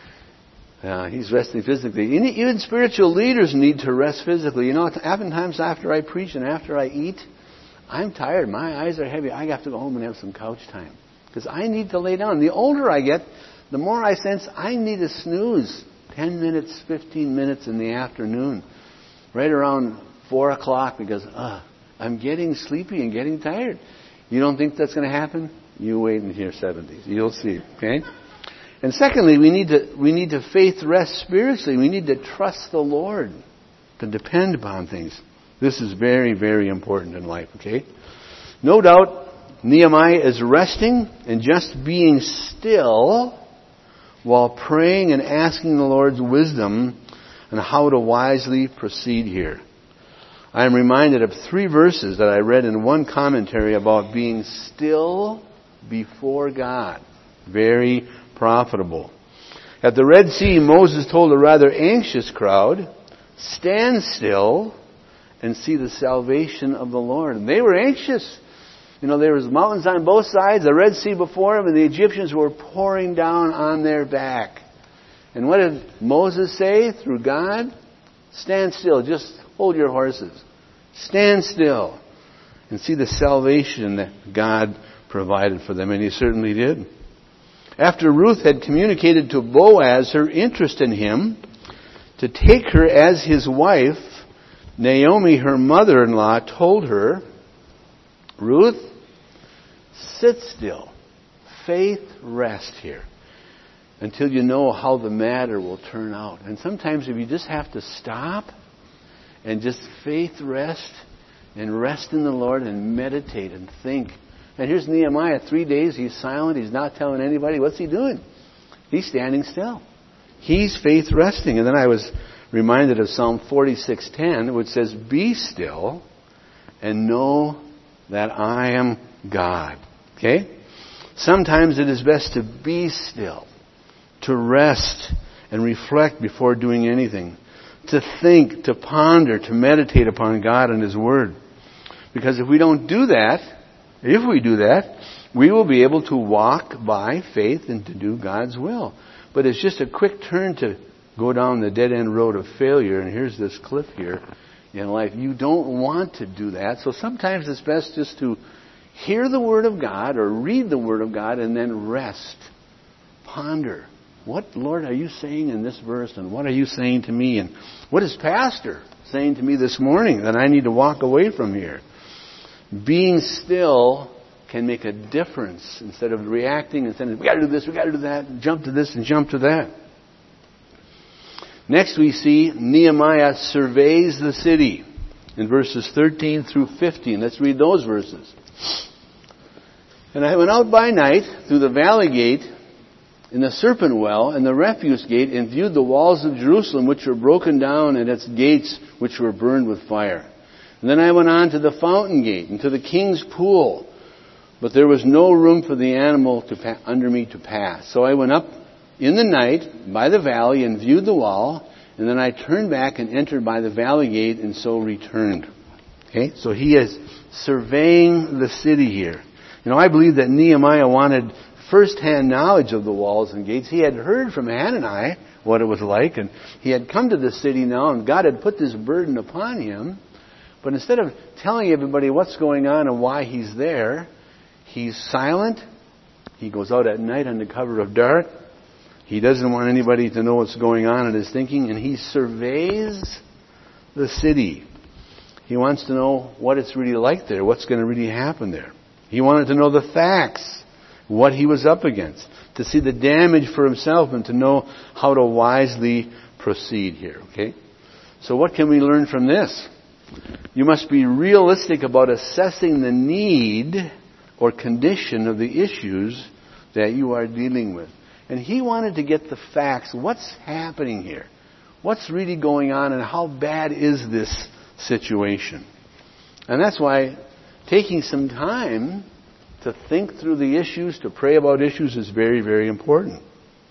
Uh, he's resting physically. Even spiritual leaders need to rest physically. You know, oftentimes after I preach and after I eat, I'm tired. My eyes are heavy. I have to go home and have some couch time. Because I need to lay down. The older I get, the more I sense I need a snooze. ten minutes, fifteen minutes in the afternoon. Right around four o'clock because uh, I'm getting sleepy and getting tired. You don't think that's going to happen? You wait until your seventies. You'll see. Okay? And secondly, we need to we need to faith rest spiritually. We need to trust the Lord, to depend upon things. This is very, very important in life, okay? No doubt, Nehemiah is resting and just being still while praying and asking the Lord's wisdom on how to wisely proceed here. I am reminded of three verses that I read in one commentary about being still before God. Very profitable. At the Red Sea, Moses told a rather anxious crowd, stand still and see the salvation of the Lord. And they were anxious. You know, there was mountains on both sides, the Red Sea before them, and the Egyptians were pouring down on their back. And what did Moses say through God? Stand still. Just hold your horses. Stand still and see the salvation that God provided for them. And he certainly did. After Ruth had communicated to Boaz her interest in him to take her as his wife, Naomi, her mother-in-law, told her, Ruth, sit still. Faith rest here until you know how the matter will turn out. And sometimes if you just have to stop and just faith rest and rest in the Lord and meditate and think. And here's Nehemiah, three days he's silent, he's not telling anybody. What's he doing? He's standing still. He's faith resting. And then I was reminded of Psalm forty-six ten, which says, be still and know that I am God. Okay? Sometimes it is best to be still, to rest and reflect before doing anything, to think, to ponder, to meditate upon God and His Word. Because if we don't do that, if we do that, we will be able to walk by faith and to do God's will. But it's just a quick turn to go down the dead-end road of failure, and here's this cliff here in life. You don't want to do that, so sometimes it's best just to hear the Word of God or read the Word of God and then rest. Ponder. What, Lord, are you saying in this verse, and what are you saying to me, and what is Pastor saying to me this morning that I need to walk away from here? Being still can make a difference instead of reacting and saying, we got to do this, we got to do that, and jump to this and jump to that. Next we see Nehemiah surveys the city in verses thirteen through fifteen. Let's read those verses. And I went out by night through the valley gate in the serpent well and the refuse gate and viewed the walls of Jerusalem which were broken down and its gates which were burned with fire. And then I went on to the fountain gate and to the king's pool, but there was no room for the animal to pa- under me to pass. So I went up in the night by the valley and viewed the wall, and then I turned back and entered by the valley gate and so returned. Okay, so he is surveying the city here. You know, I believe that Nehemiah wanted first-hand knowledge of the walls and gates. He had heard from Hanani what it was like, and he had come to the city now, and God had put this burden upon him. But instead of telling everybody what's going on and why he's there, he's silent. He goes out at night under cover of dark. He doesn't want anybody to know what's going on in his thinking, and he surveys the city. He wants to know what it's really like there, what's going to really happen there. He wanted to know the facts, what he was up against, to see the damage for himself and to know how to wisely proceed here. Okay? So what can we learn from this? You must be realistic about assessing the need or condition of the issues that you are dealing with. And he wanted to get the facts. What's happening here? What's really going on and how bad is this situation? And that's why taking some time to think through the issues, to pray about issues is very, very important.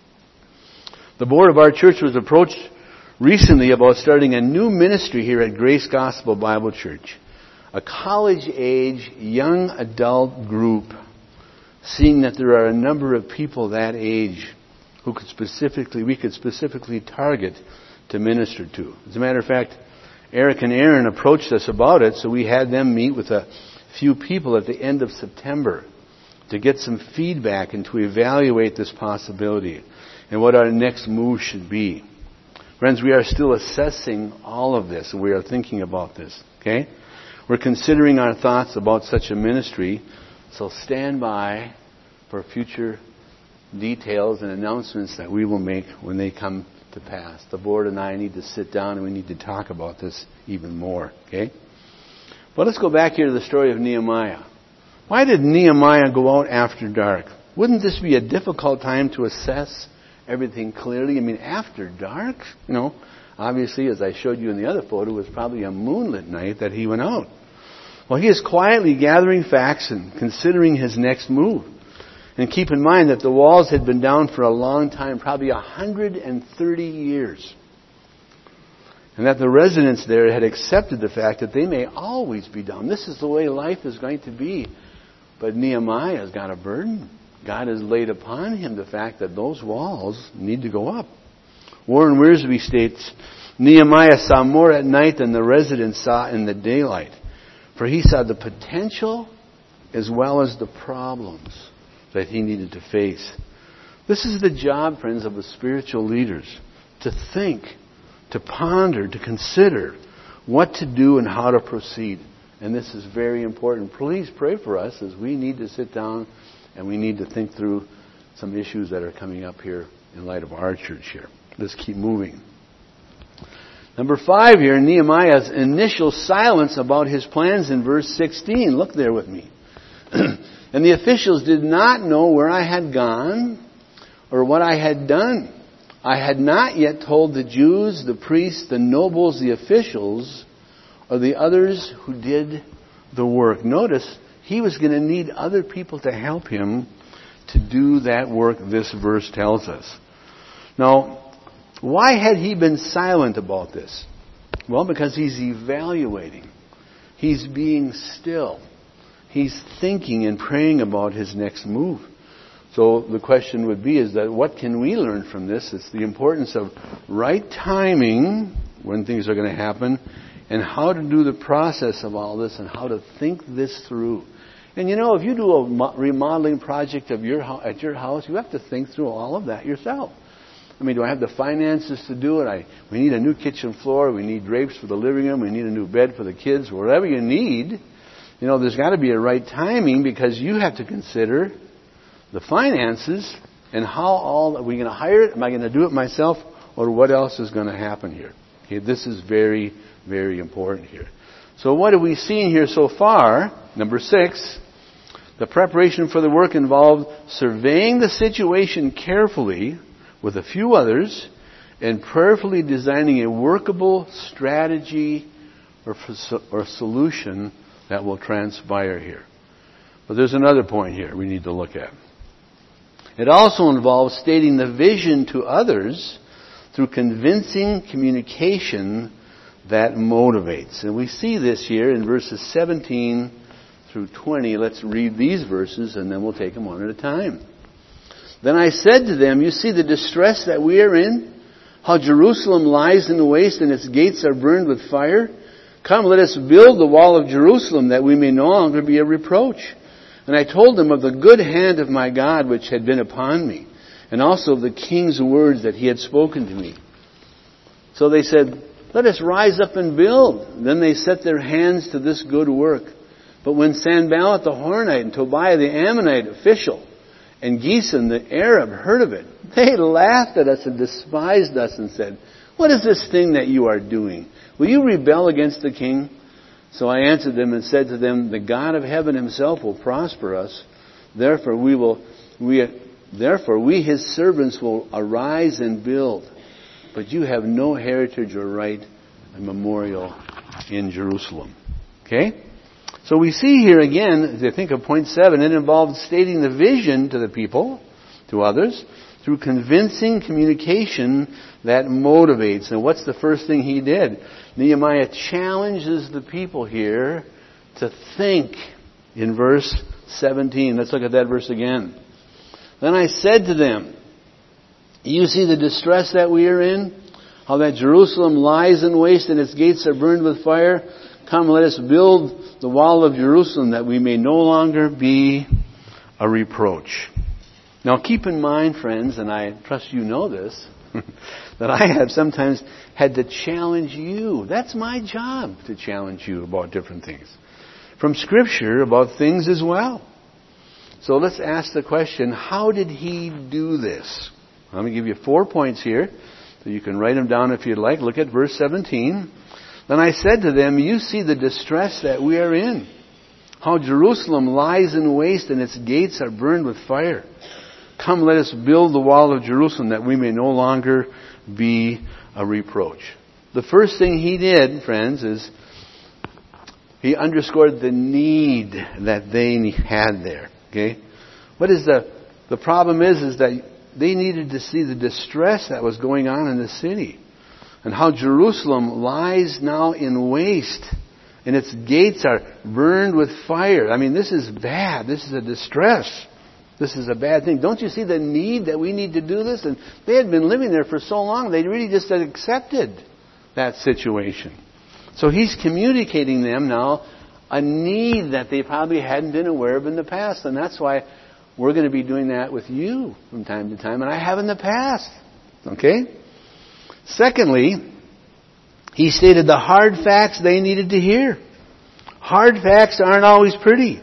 The board of our church was approached recently about starting a new ministry here at Grace Gospel Bible Church. A college-age, young adult group, seeing that there are a number of people that age who could specifically, we could specifically target to minister to. As a matter of fact, Eric and Aaron approached us about it, so we had them meet with a few people at the end of September to get some feedback and to evaluate this possibility and what our next move should be. Friends, we are still assessing all of this, and we are thinking about this, okay? We're considering our thoughts about such a ministry, so stand by for future details and announcements that we will make when they come to pass. The board and I need to sit down and we need to talk about this even more, okay? But let's go back here to the story of Nehemiah. Why did Nehemiah go out after dark? Wouldn't this be a difficult time to assess everything clearly? I mean, after dark, you know, obviously, as I showed you in the other photo, it was probably a moonlit night that he went out. Well, he is quietly gathering facts and considering his next move. And keep in mind that the walls had been down for a long time, probably one hundred thirty years. And that the residents there had accepted the fact that they may always be down. This is the way life is going to be. But Nehemiah has got a burden. God has laid upon him the fact that those walls need to go up. Warren Wiersbe states, Nehemiah saw more at night than the residents saw in the daylight. For he saw the potential as well as the problems that he needed to face. This is the job, friends, of the spiritual leaders. To think, to ponder, to consider what to do and how to proceed. And this is very important. Please pray for us as we need to sit down and we need to think through some issues that are coming up here in light of our church here. Let's keep moving. Number five here, Nehemiah's initial silence about his plans in verse sixteen. Look there with me. And the officials did not know where I had gone or what I had done. I had not yet told the Jews, the priests, the nobles, the officials, or the others who did the work. Notice, he was going to need other people to help him to do that work, this verse tells us. Now, why had he been silent about this? Well, because he's evaluating. He's being still. He's thinking and praying about his next move. So the question would be is that what can we learn from this? It's the importance of right timing when things are going to happen and how to do the process of all this and how to think this through. And you know, if you do a remodeling project of your at your house, you have to think through all of that yourself. I mean, do I have the finances to do it? I, we need a new kitchen floor. We need drapes for the living room. We need a new bed for the kids. Whatever you need, you know, there's got to be a right timing because you have to consider the finances and how all, are we going to hire it? Am I going to do it myself? Or what else is going to happen here? Okay, this is very, very important here. So what have we seen here so far? Number six, the preparation for the work involved surveying the situation carefully with a few others and prayerfully designing a workable strategy or, or solution that will transpire here. But there's another point here we need to look at. It also involves stating the vision to others through convincing communication that motivates. And we see this here in verses seventeen through twenty. Let's read these verses and then we'll take them one at a time. Then I said to them, you see the distress that we are in? How Jerusalem lies in the waste and its gates are burned with fire? Come, let us build the wall of Jerusalem that we may no longer be a reproach. And I told them of the good hand of my God which had been upon me, and also of the king's words that he had spoken to me. So they said, let us rise up and build. Then they set their hands to this good work. But when Sanballat the Horonite and Tobiah the Ammonite official and Gesem the Arab heard of it, they laughed at us and despised us and said, what is this thing that you are doing? Will you rebel against the king? So I answered them and said to them, the God of heaven himself will prosper us. Therefore we will, we, therefore we his servants will arise and build. But you have no heritage or right and memorial in Jerusalem. Okay? So we see here again, as I think of point seven, it involves stating the vision to the people, to others, through convincing communication that motivates. And what's the first thing he did? Nehemiah challenges the people here to think in verse seventeen. Let's look at that verse again. Then I said to them, you see the distress that we are in? How that Jerusalem lies in waste and its gates are burned with fire? Come, let us build the wall of Jerusalem that we may no longer be a reproach. Now keep in mind, friends, and I trust you know this, that I have sometimes had to challenge you. That's my job, to challenge you about different things. From Scripture, about things as well. So let's ask the question, how did he do this? I'm going to give you four points here, so you can write them down if you'd like. Look at verse seventeen. Then I said to them, you see the distress that we are in. How Jerusalem lies in waste and its gates are burned with fire. Come, let us build the wall of Jerusalem that we may no longer be a reproach. The first thing he did, friends, is he underscored the need that they had there. Okay? What is the, the problem is, is that they needed to see the distress that was going on in the city. And how Jerusalem lies now in waste. And its gates are burned with fire. I mean, this is bad. This is a distress. This is a bad thing. Don't you see the need that we need to do this? And they had been living there for so long, they really just had accepted that situation. So he's communicating them now a need that they probably hadn't been aware of in the past. And that's why we're going to be doing that with you from time to time. And I have in the past. Okay? Secondly, he stated the hard facts they needed to hear. Hard facts aren't always pretty.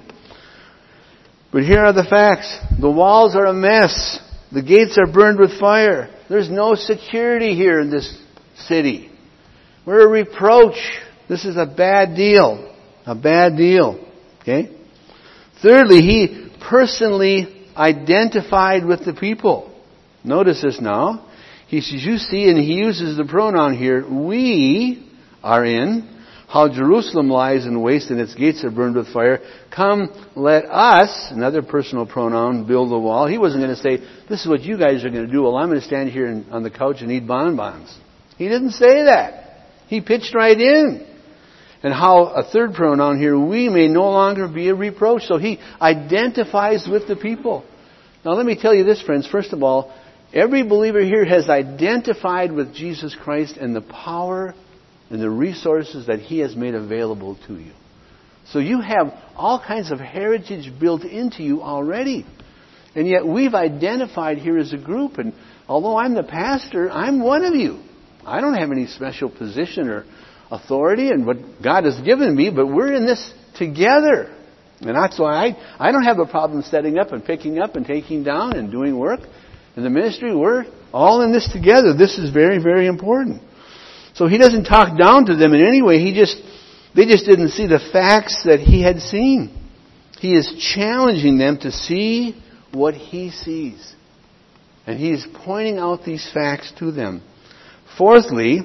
But here are the facts. The walls are a mess. The gates are burned with fire. There's no security here in this city. We're a reproach. This is a bad deal. A bad deal. Okay? Thirdly, he personally identified with the people. Notice this now. He says, you see, and he uses the pronoun here, we are in, how Jerusalem lies in waste and its gates are burned with fire. Come, let us, another personal pronoun, build the wall. He wasn't going to say, this is what you guys are going to do. Well, I'm going to stand here and, on the couch and eat bonbons. He didn't say that. He pitched right in. And how a third pronoun here, we may no longer be a reproach. So he identifies with the people. Now let me tell you this, friends. First of all, every believer here has identified with Jesus Christ and the power and the resources that He has made available to you. So you have all kinds of heritage built into you already. And yet we've identified here as a group. And although I'm the pastor, I'm one of you. I don't have any special position or authority in what God has given me, but we're in this together. And that's why I, I don't have a problem setting up and picking up and taking down and doing work. In the ministry, we're all in this together. This is very, very important. So he doesn't talk down to them in any way. He just, they just didn't see the facts that he had seen. He is challenging them to see what he sees. And he's pointing out these facts to them. Fourthly,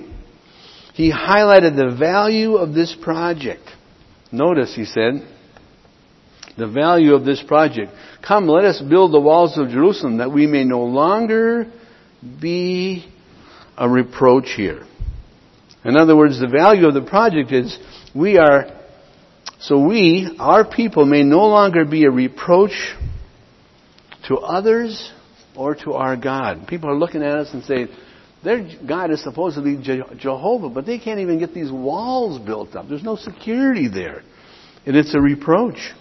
he highlighted the value of this project. Notice, he said, the value of this project. Come, let us build the walls of Jerusalem that we may no longer be a reproach here. In other words, the value of the project is we are, so we, our people, may no longer be a reproach to others or to our God. People are looking at us and saying, their God is supposedly Je- Jehovah, but they can't even get these walls built up. There's no security there. And it's a reproach.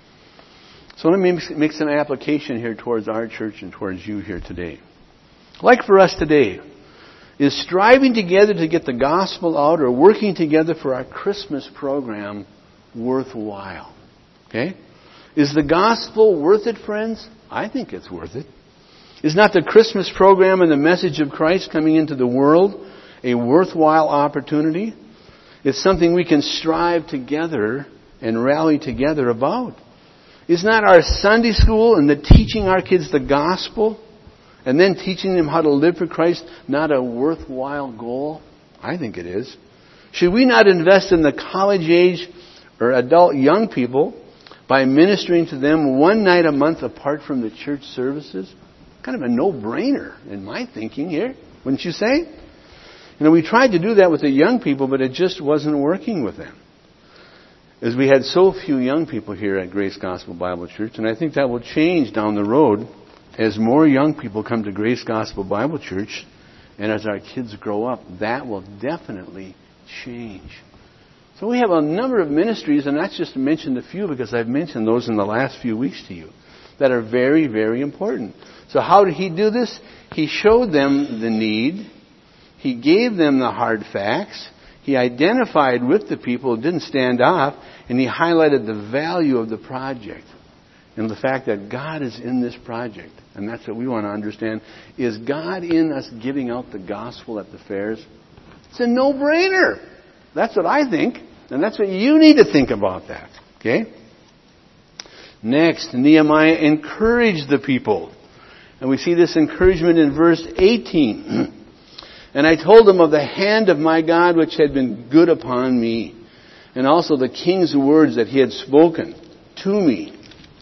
So let me make some application here towards our church and towards you here today. Like for us today, is striving together to get the gospel out or working together for our Christmas program worthwhile? Okay? Is the gospel worth it, friends? I think it's worth it. Is not the Christmas program and the message of Christ coming into the world a worthwhile opportunity? It's something we can strive together and rally together about. Is not our Sunday school and the teaching our kids the gospel and then teaching them how to live for Christ not a worthwhile goal? I think it is. Should we not invest in the college age or adult young people by ministering to them one night a month apart from the church services. Kind of a no-brainer in my thinking here, wouldn't you say? You know, we tried to do that with the young people, but it just wasn't working with them. As we had so few young people here at Grace Gospel Bible Church, and I think that will change down the road as more young people come to Grace Gospel Bible Church, and as our kids grow up, that will definitely change. So we have a number of ministries, and that's just to mention a few because I've mentioned those in the last few weeks to you, that are very, very important. So how did he do this? He showed them the need. He gave them the hard facts. He identified with the people, didn't stand off, and he highlighted the value of the project and the fact that God is in this project. And that's what we want to understand. Is God in us giving out the gospel at the fairs? It's a no-brainer. That's what I think. And that's what you need to think about that. Okay? Next, Nehemiah encouraged the people. And we see this encouragement in verse eighteen. And I told them of the hand of my God which had been good upon me, and also the king's words that he had spoken to me.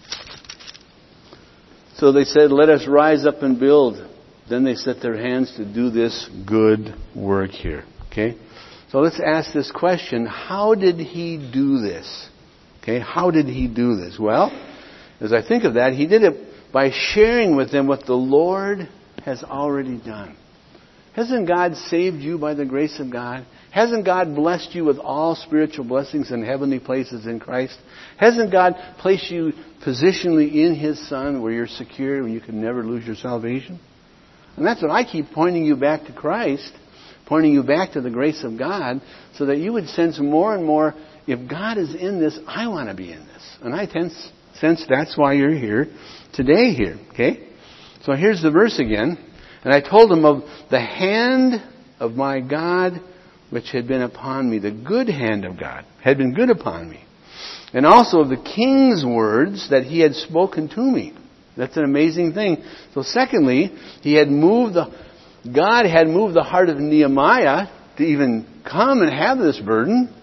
So they said, let us rise up and build. Then they set their hands to do this good work here. Okay? So let's ask this question. How did he do this? Okay? How did he do this? Well, as I think of that, he did it by sharing with them what the Lord has already done. Hasn't God saved you by the grace of God? Hasn't God blessed you with all spiritual blessings in heavenly places in Christ? Hasn't God placed you positionally in His Son where you're secure and you can never lose your salvation? And that's what I keep pointing you back to Christ, pointing you back to the grace of God, so that you would sense more and more, if God is in this, I want to be in this. And I sense that's why you're here today here. Okay? So here's the verse again. And I told them of the hand of my God which had been upon me. The good hand of God had been good upon me. And also of the king's words that he had spoken to me. That's an amazing thing. So secondly, he had moved the, God had moved the heart of Nehemiah to even come and have this burden.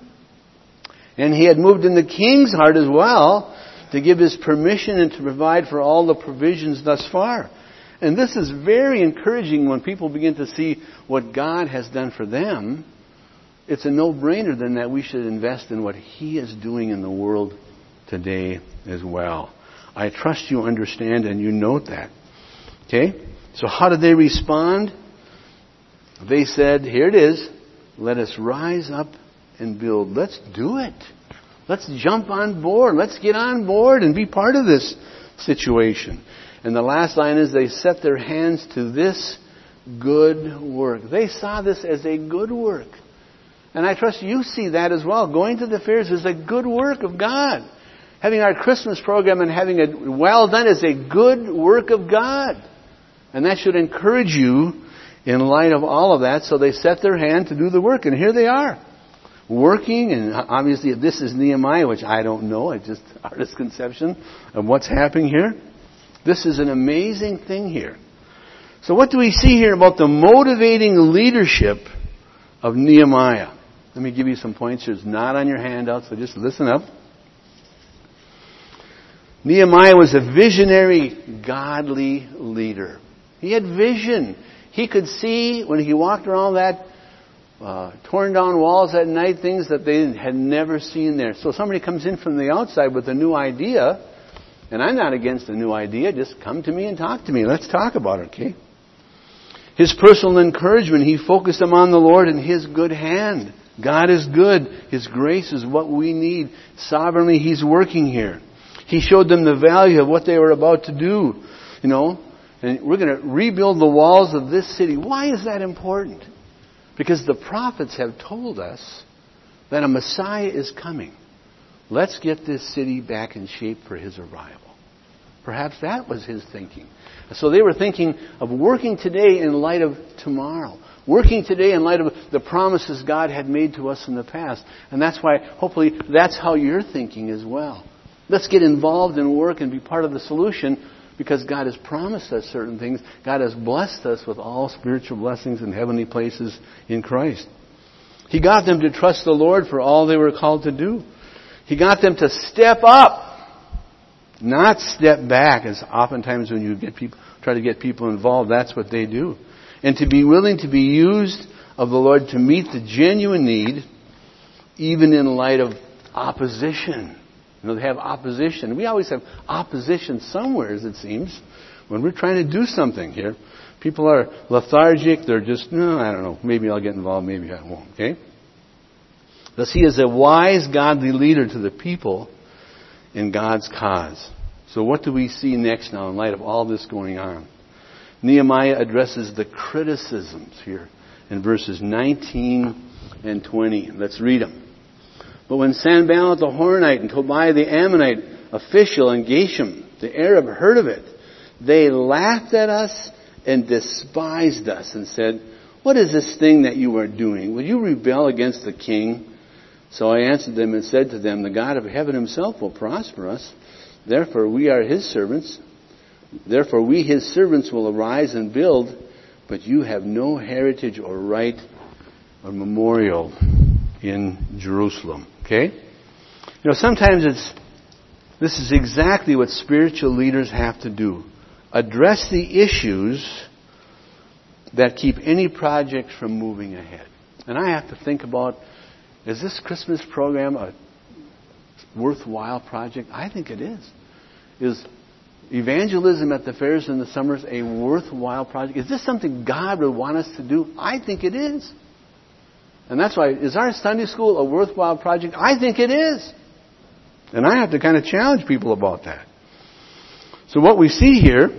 And he had moved in the king's heart as well to give his permission and to provide for all the provisions thus far. And this is very encouraging when people begin to see what God has done for them. It's a no-brainer then that we should invest in what He is doing in the world today as well. I trust you understand and you note that. Okay? So how did they respond? They said, here it is, let us rise up and build. Let's do it. Let's jump on board. Let's get on board and be part of this situation. And the last line is, they set their hands to this good work. They saw this as a good work. And I trust you see that as well. Going to the fairs is a good work of God. Having our Christmas program and having it well done is a good work of God. And that should encourage you in light of all of that. So they set their hand to do the work. And here they are. Working, and obviously this is Nehemiah, which I don't know. It's just artist's conception of what's happening here. This is an amazing thing here. So what do we see here about the motivating leadership of Nehemiah? Let me give you some points. It's not on your handout, so just listen up. Nehemiah was a visionary, godly leader. He had vision. He could see when he walked around that uh, torn down walls at night, things that they had never seen there. So somebody comes in from the outside with a new idea. And I'm not against a new idea. Just come to me and talk to me. Let's talk about it, okay? His personal encouragement, he focused them on the Lord and His good hand. God is good. His grace is what we need. Sovereignly, He's working here. He showed them the value of what they were about to do. You know, and we're going to rebuild the walls of this city. Why is that important? Because the prophets have told us that a Messiah is coming. Let's get this city back in shape for His arrival. Perhaps that was his thinking. So they were thinking of working today in light of tomorrow. Working today in light of the promises God had made to us in the past. And that's why, hopefully, that's how you're thinking as well. Let's get involved in work and be part of the solution, because God has promised us certain things. God has blessed us with all spiritual blessings in heavenly places in Christ. He got them to trust the Lord for all they were called to do. He got them to step up, not step back, as oftentimes when you get people, try to get people involved, that's what they do. And to be willing to be used of the Lord to meet the genuine need, even in light of opposition. You know, they have opposition. We always have opposition somewhere, as it seems, when we're trying to do something here. People are lethargic. They're just, no, I don't know. Maybe I'll get involved. Maybe I won't. Okay? Thus, he is a wise, godly leader to the people in God's cause. So what do we see next now in light of all this going on? Nehemiah addresses the criticisms here in verses nineteen and twenty. Let's read them. But when Sanballat the Horonite and Tobiah the Ammonite official and Geshem the Arab heard of it, they laughed at us and despised us and said, "What is this thing that you are doing? Will you rebel against the king?" So I answered them and said to them, "The God of heaven himself will prosper us. Therefore we are his servants. Therefore we his servants will arise and build, but you have no heritage or right or memorial in Jerusalem." Okay? You know, sometimes it's, this is exactly what spiritual leaders have to do. Address the issues that keep any project from moving ahead. And I have to think about, is this Christmas program a worthwhile project? I think it is. Is evangelism at the fairs in the summers a worthwhile project? Is this something God would want us to do? I think it is. And that's why, is our Sunday school a worthwhile project? I think it is. And I have to kind of challenge people about that. So what we see here,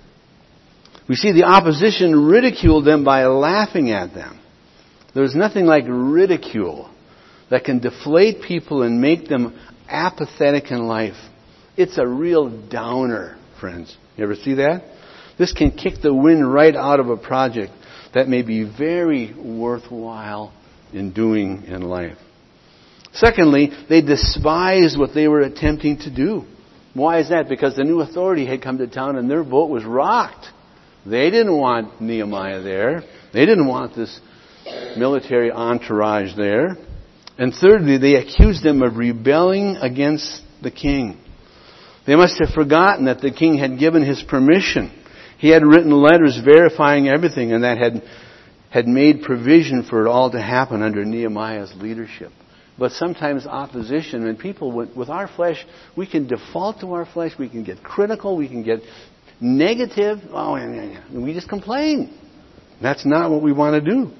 we see the opposition ridicule them by laughing at them. There's nothing like ridicule that can deflate people and make them apathetic in life. It's a real downer, friends. You ever see that? This can kick the wind right out of a project that may be very worthwhile in doing in life. Secondly, they despised what they were attempting to do. Why is that? Because the new authority had come to town and their boat was rocked. They didn't want Nehemiah there. They didn't want this military entourage there. And thirdly, they accused them of rebelling against the king. They must have forgotten that the king had given his permission. He had written letters verifying everything, and that had had made provision for it all to happen under Nehemiah's leadership. But sometimes opposition, and people with, with our flesh, we can default to our flesh, we can get critical, we can get negative, oh, and we just complain. That's not what we want to do.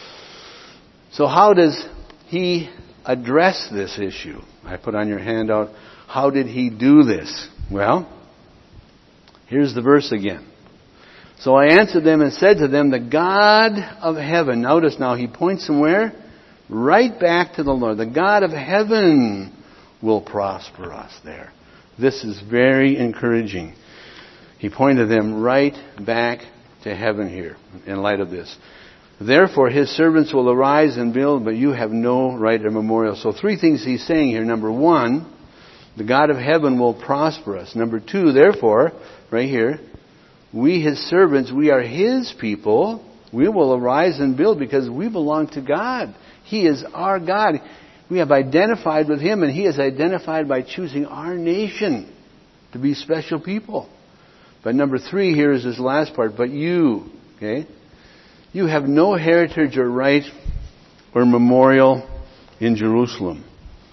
So how does he address this issue? I put on your handout, how did he do this? Well, here's the verse again. So I answered them and said to them, the God of heaven. Notice now, he points somewhere right back to the Lord. The God of heaven will prosper us there. This is very encouraging. He pointed them right back to heaven here in light of this. Therefore, his servants will arise and build, but you have no right or memorial. So three things he's saying here. Number one, the God of heaven will prosper us. Number two, therefore, right here, we, his servants, we are his people. We will arise and build because we belong to God. He is our God. We have identified with him, and he is identified by choosing our nation to be special people. But number three here is this last part. But you, okay, you have no heritage or right or memorial in Jerusalem.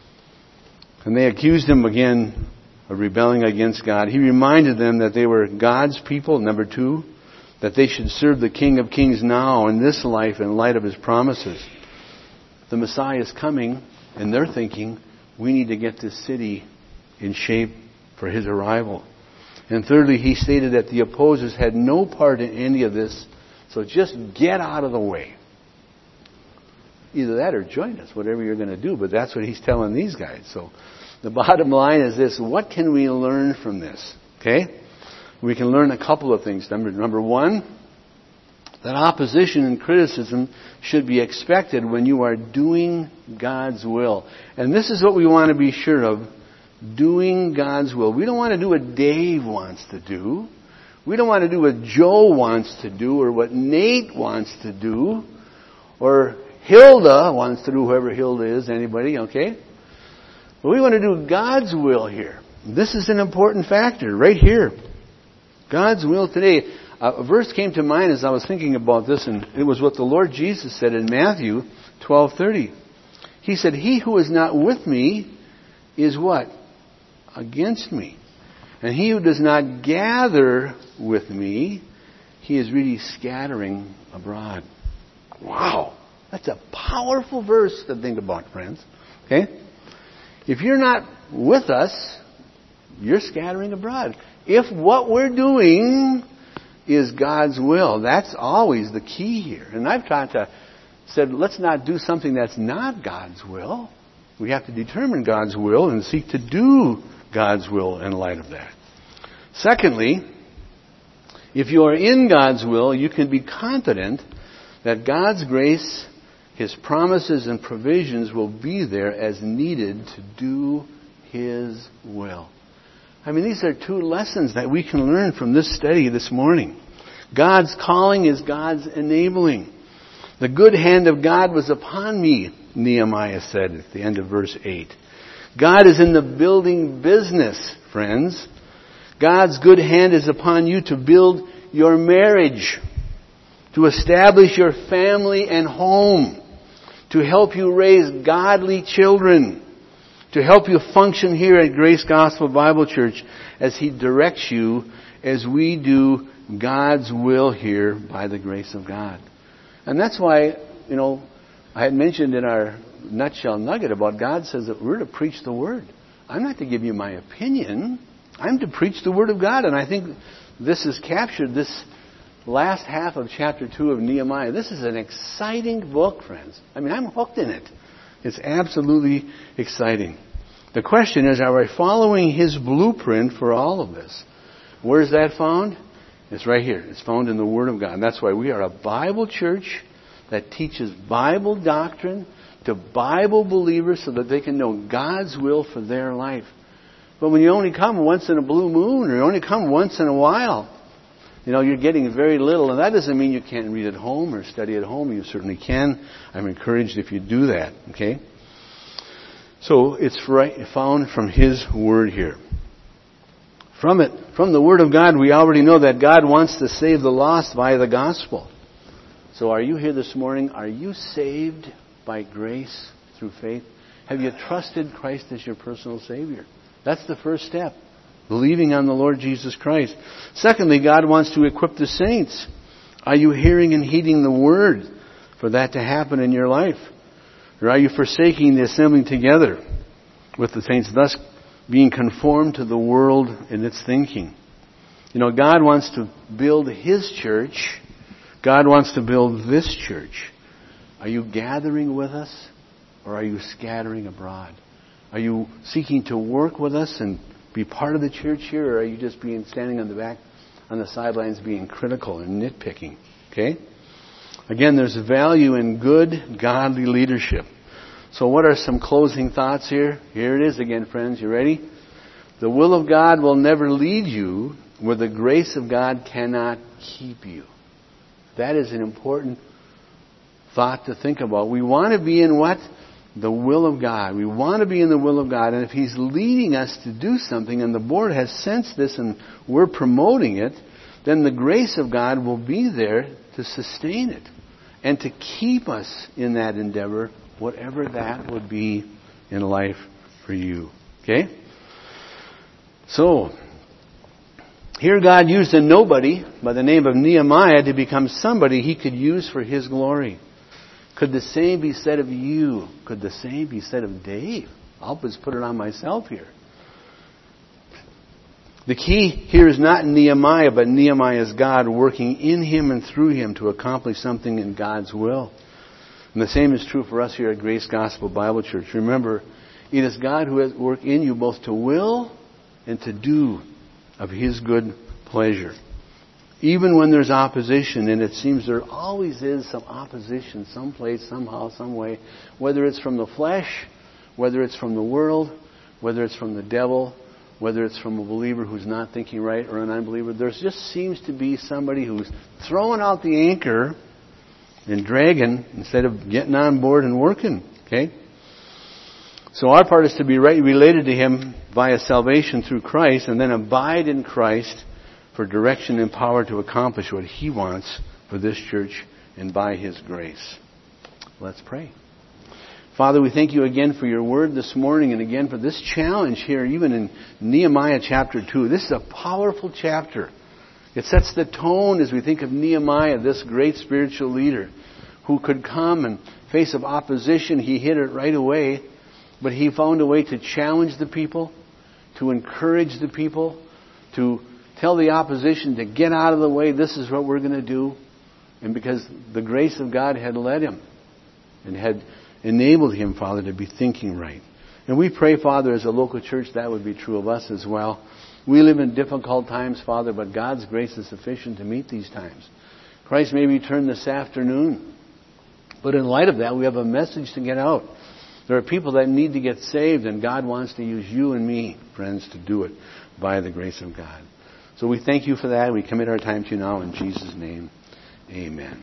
And they accused him again of rebelling against God. He reminded them that they were God's people. Number two, that they should serve the King of Kings now in this life in light of his promises. The Messiah is coming, and they're thinking, we need to get this city in shape for his arrival. And thirdly, he stated that the opposers had no part in any of this, so just get out of the way. Either that or join us, whatever you're going to do, but that's what he's telling these guys. So the bottom line is this, what can we learn from this? Okay? We can learn a couple of things. Number, number one, that opposition and criticism should be expected when you are doing God's will. And this is what we want to be sure of, doing God's will. We don't want to do what Dave wants to do. We don't want to do what Joe wants to do or what Nate wants to do or Hilda wants to do, whoever Hilda is, anybody, okay? But we want to do God's will here. This is an important factor right here. God's will today. A verse came to mind as I was thinking about this, and it was what the Lord Jesus said in Matthew twelve thirty. He said, "He who is not with me is what? Against me. And he who does not gather with me, he is really scattering abroad." Wow. That's a powerful verse to think about, friends. Okay? If you're not with us, you're scattering abroad. If what we're doing is God's will, that's always the key here. And I've tried to said, let's not do something that's not God's will. We have to determine God's will and seek to do God's will in light of that. Secondly, if you are in God's will, you can be confident that God's grace, His promises and provisions will be there as needed to do His will. I mean, these are two lessons that we can learn from this study this morning. God's calling is God's enabling. The good hand of God was upon me, Nehemiah said at the end of verse eight. God is in the building business, friends. God's good hand is upon you to build your marriage, to establish your family and home, to help you raise godly children, to help you function here at Grace Gospel Bible Church as He directs you as we do God's will here by the grace of God. And that's why, you know, I had mentioned in our nutshell nugget about God says that we're to preach the Word. I'm not to give you my opinion. I'm to preach the Word of God. And I think this has captured this last half of chapter two of Nehemiah. This is an exciting book, friends. I mean, I'm hooked in it. It's absolutely exciting. The question is, are we following His blueprint for all of this? Where is that found? It's right here. It's found in the Word of God. And that's why we are a Bible church that teaches Bible doctrine to Bible believers so that they can know God's will for their life. But when you only come once in a blue moon, or you only come once in a while, you know, you're getting very little. And that doesn't mean you can't read at home or study at home. You certainly can. I'm encouraged if you do that. Okay? So it's right, found from His Word here. From it, from the Word of God, we already know that God wants to save the lost via the gospel. So are you here this morning? Are you saved by grace through faith? Have you trusted Christ as your personal Savior? That's the first step. Believing on the Lord Jesus Christ. Secondly, God wants to equip the saints. Are you hearing and heeding the Word for that to happen in your life? Or are you forsaking the assembling together with the saints, thus being conformed to the world in its thinking? You know, God wants to build His church. God wants to build this church. Are you gathering with us, or are you scattering abroad? Are you seeking to work with us and be part of the church here, or are you just being standing on the back, on the sidelines, being critical and nitpicking? Okay? Again, there's value in good, godly leadership. So what are some closing thoughts here? Here it is again, friends. You ready? The will of God will never lead you where the grace of God cannot keep you. That is an important thought to think about. We want to be in what? The will of God. We want to be in the will of God. And if He's leading us to do something, and the board has sensed this and we're promoting it, then the grace of God will be there to sustain it and to keep us in that endeavor, whatever that would be in life for you. Okay? So, here God used a nobody by the name of Nehemiah to become somebody He could use for His glory. Could the same be said of you? Could the same be said of Dave? I'll just put it on myself here. The key here is not Nehemiah, but Nehemiah's God working in him and through him to accomplish something in God's will. And the same is true for us here at Grace Gospel Bible Church. Remember, it is God who has worked in you both to will and to do of His good pleasure. Even when there's opposition, and it seems there always is some opposition someplace, somehow, some way, whether it's from the flesh, whether it's from the world, whether it's from the devil, whether it's from a believer who's not thinking right or an unbeliever, there just seems to be somebody who's throwing out the anchor and dragging instead of getting on board and working. Okay? So our part is to be right related to Him via salvation through Christ, and then abide in Christ for direction and power to accomplish what He wants for this church and by His grace. Let's pray. Father, we thank You again for Your word this morning, and again for this challenge here, even in Nehemiah chapter two. This is a powerful chapter. It sets the tone as we think of Nehemiah, this great spiritual leader who could come and face of opposition. He hit it right away, but he found a way to challenge the people, to encourage the people, to tell the opposition to get out of the way. This is what we're going to do. And because the grace of God had led him and had enabled him, Father, to be thinking right. And we pray, Father, as a local church, that would be true of us as well. We live in difficult times, Father, but God's grace is sufficient to meet these times. Christ may return this afternoon. But in light of that, we have a message to get out. There are people that need to get saved, and God wants to use you and me, friends, to do it by the grace of God. So we thank You for that. We commit our time to You now in Jesus' name. Amen.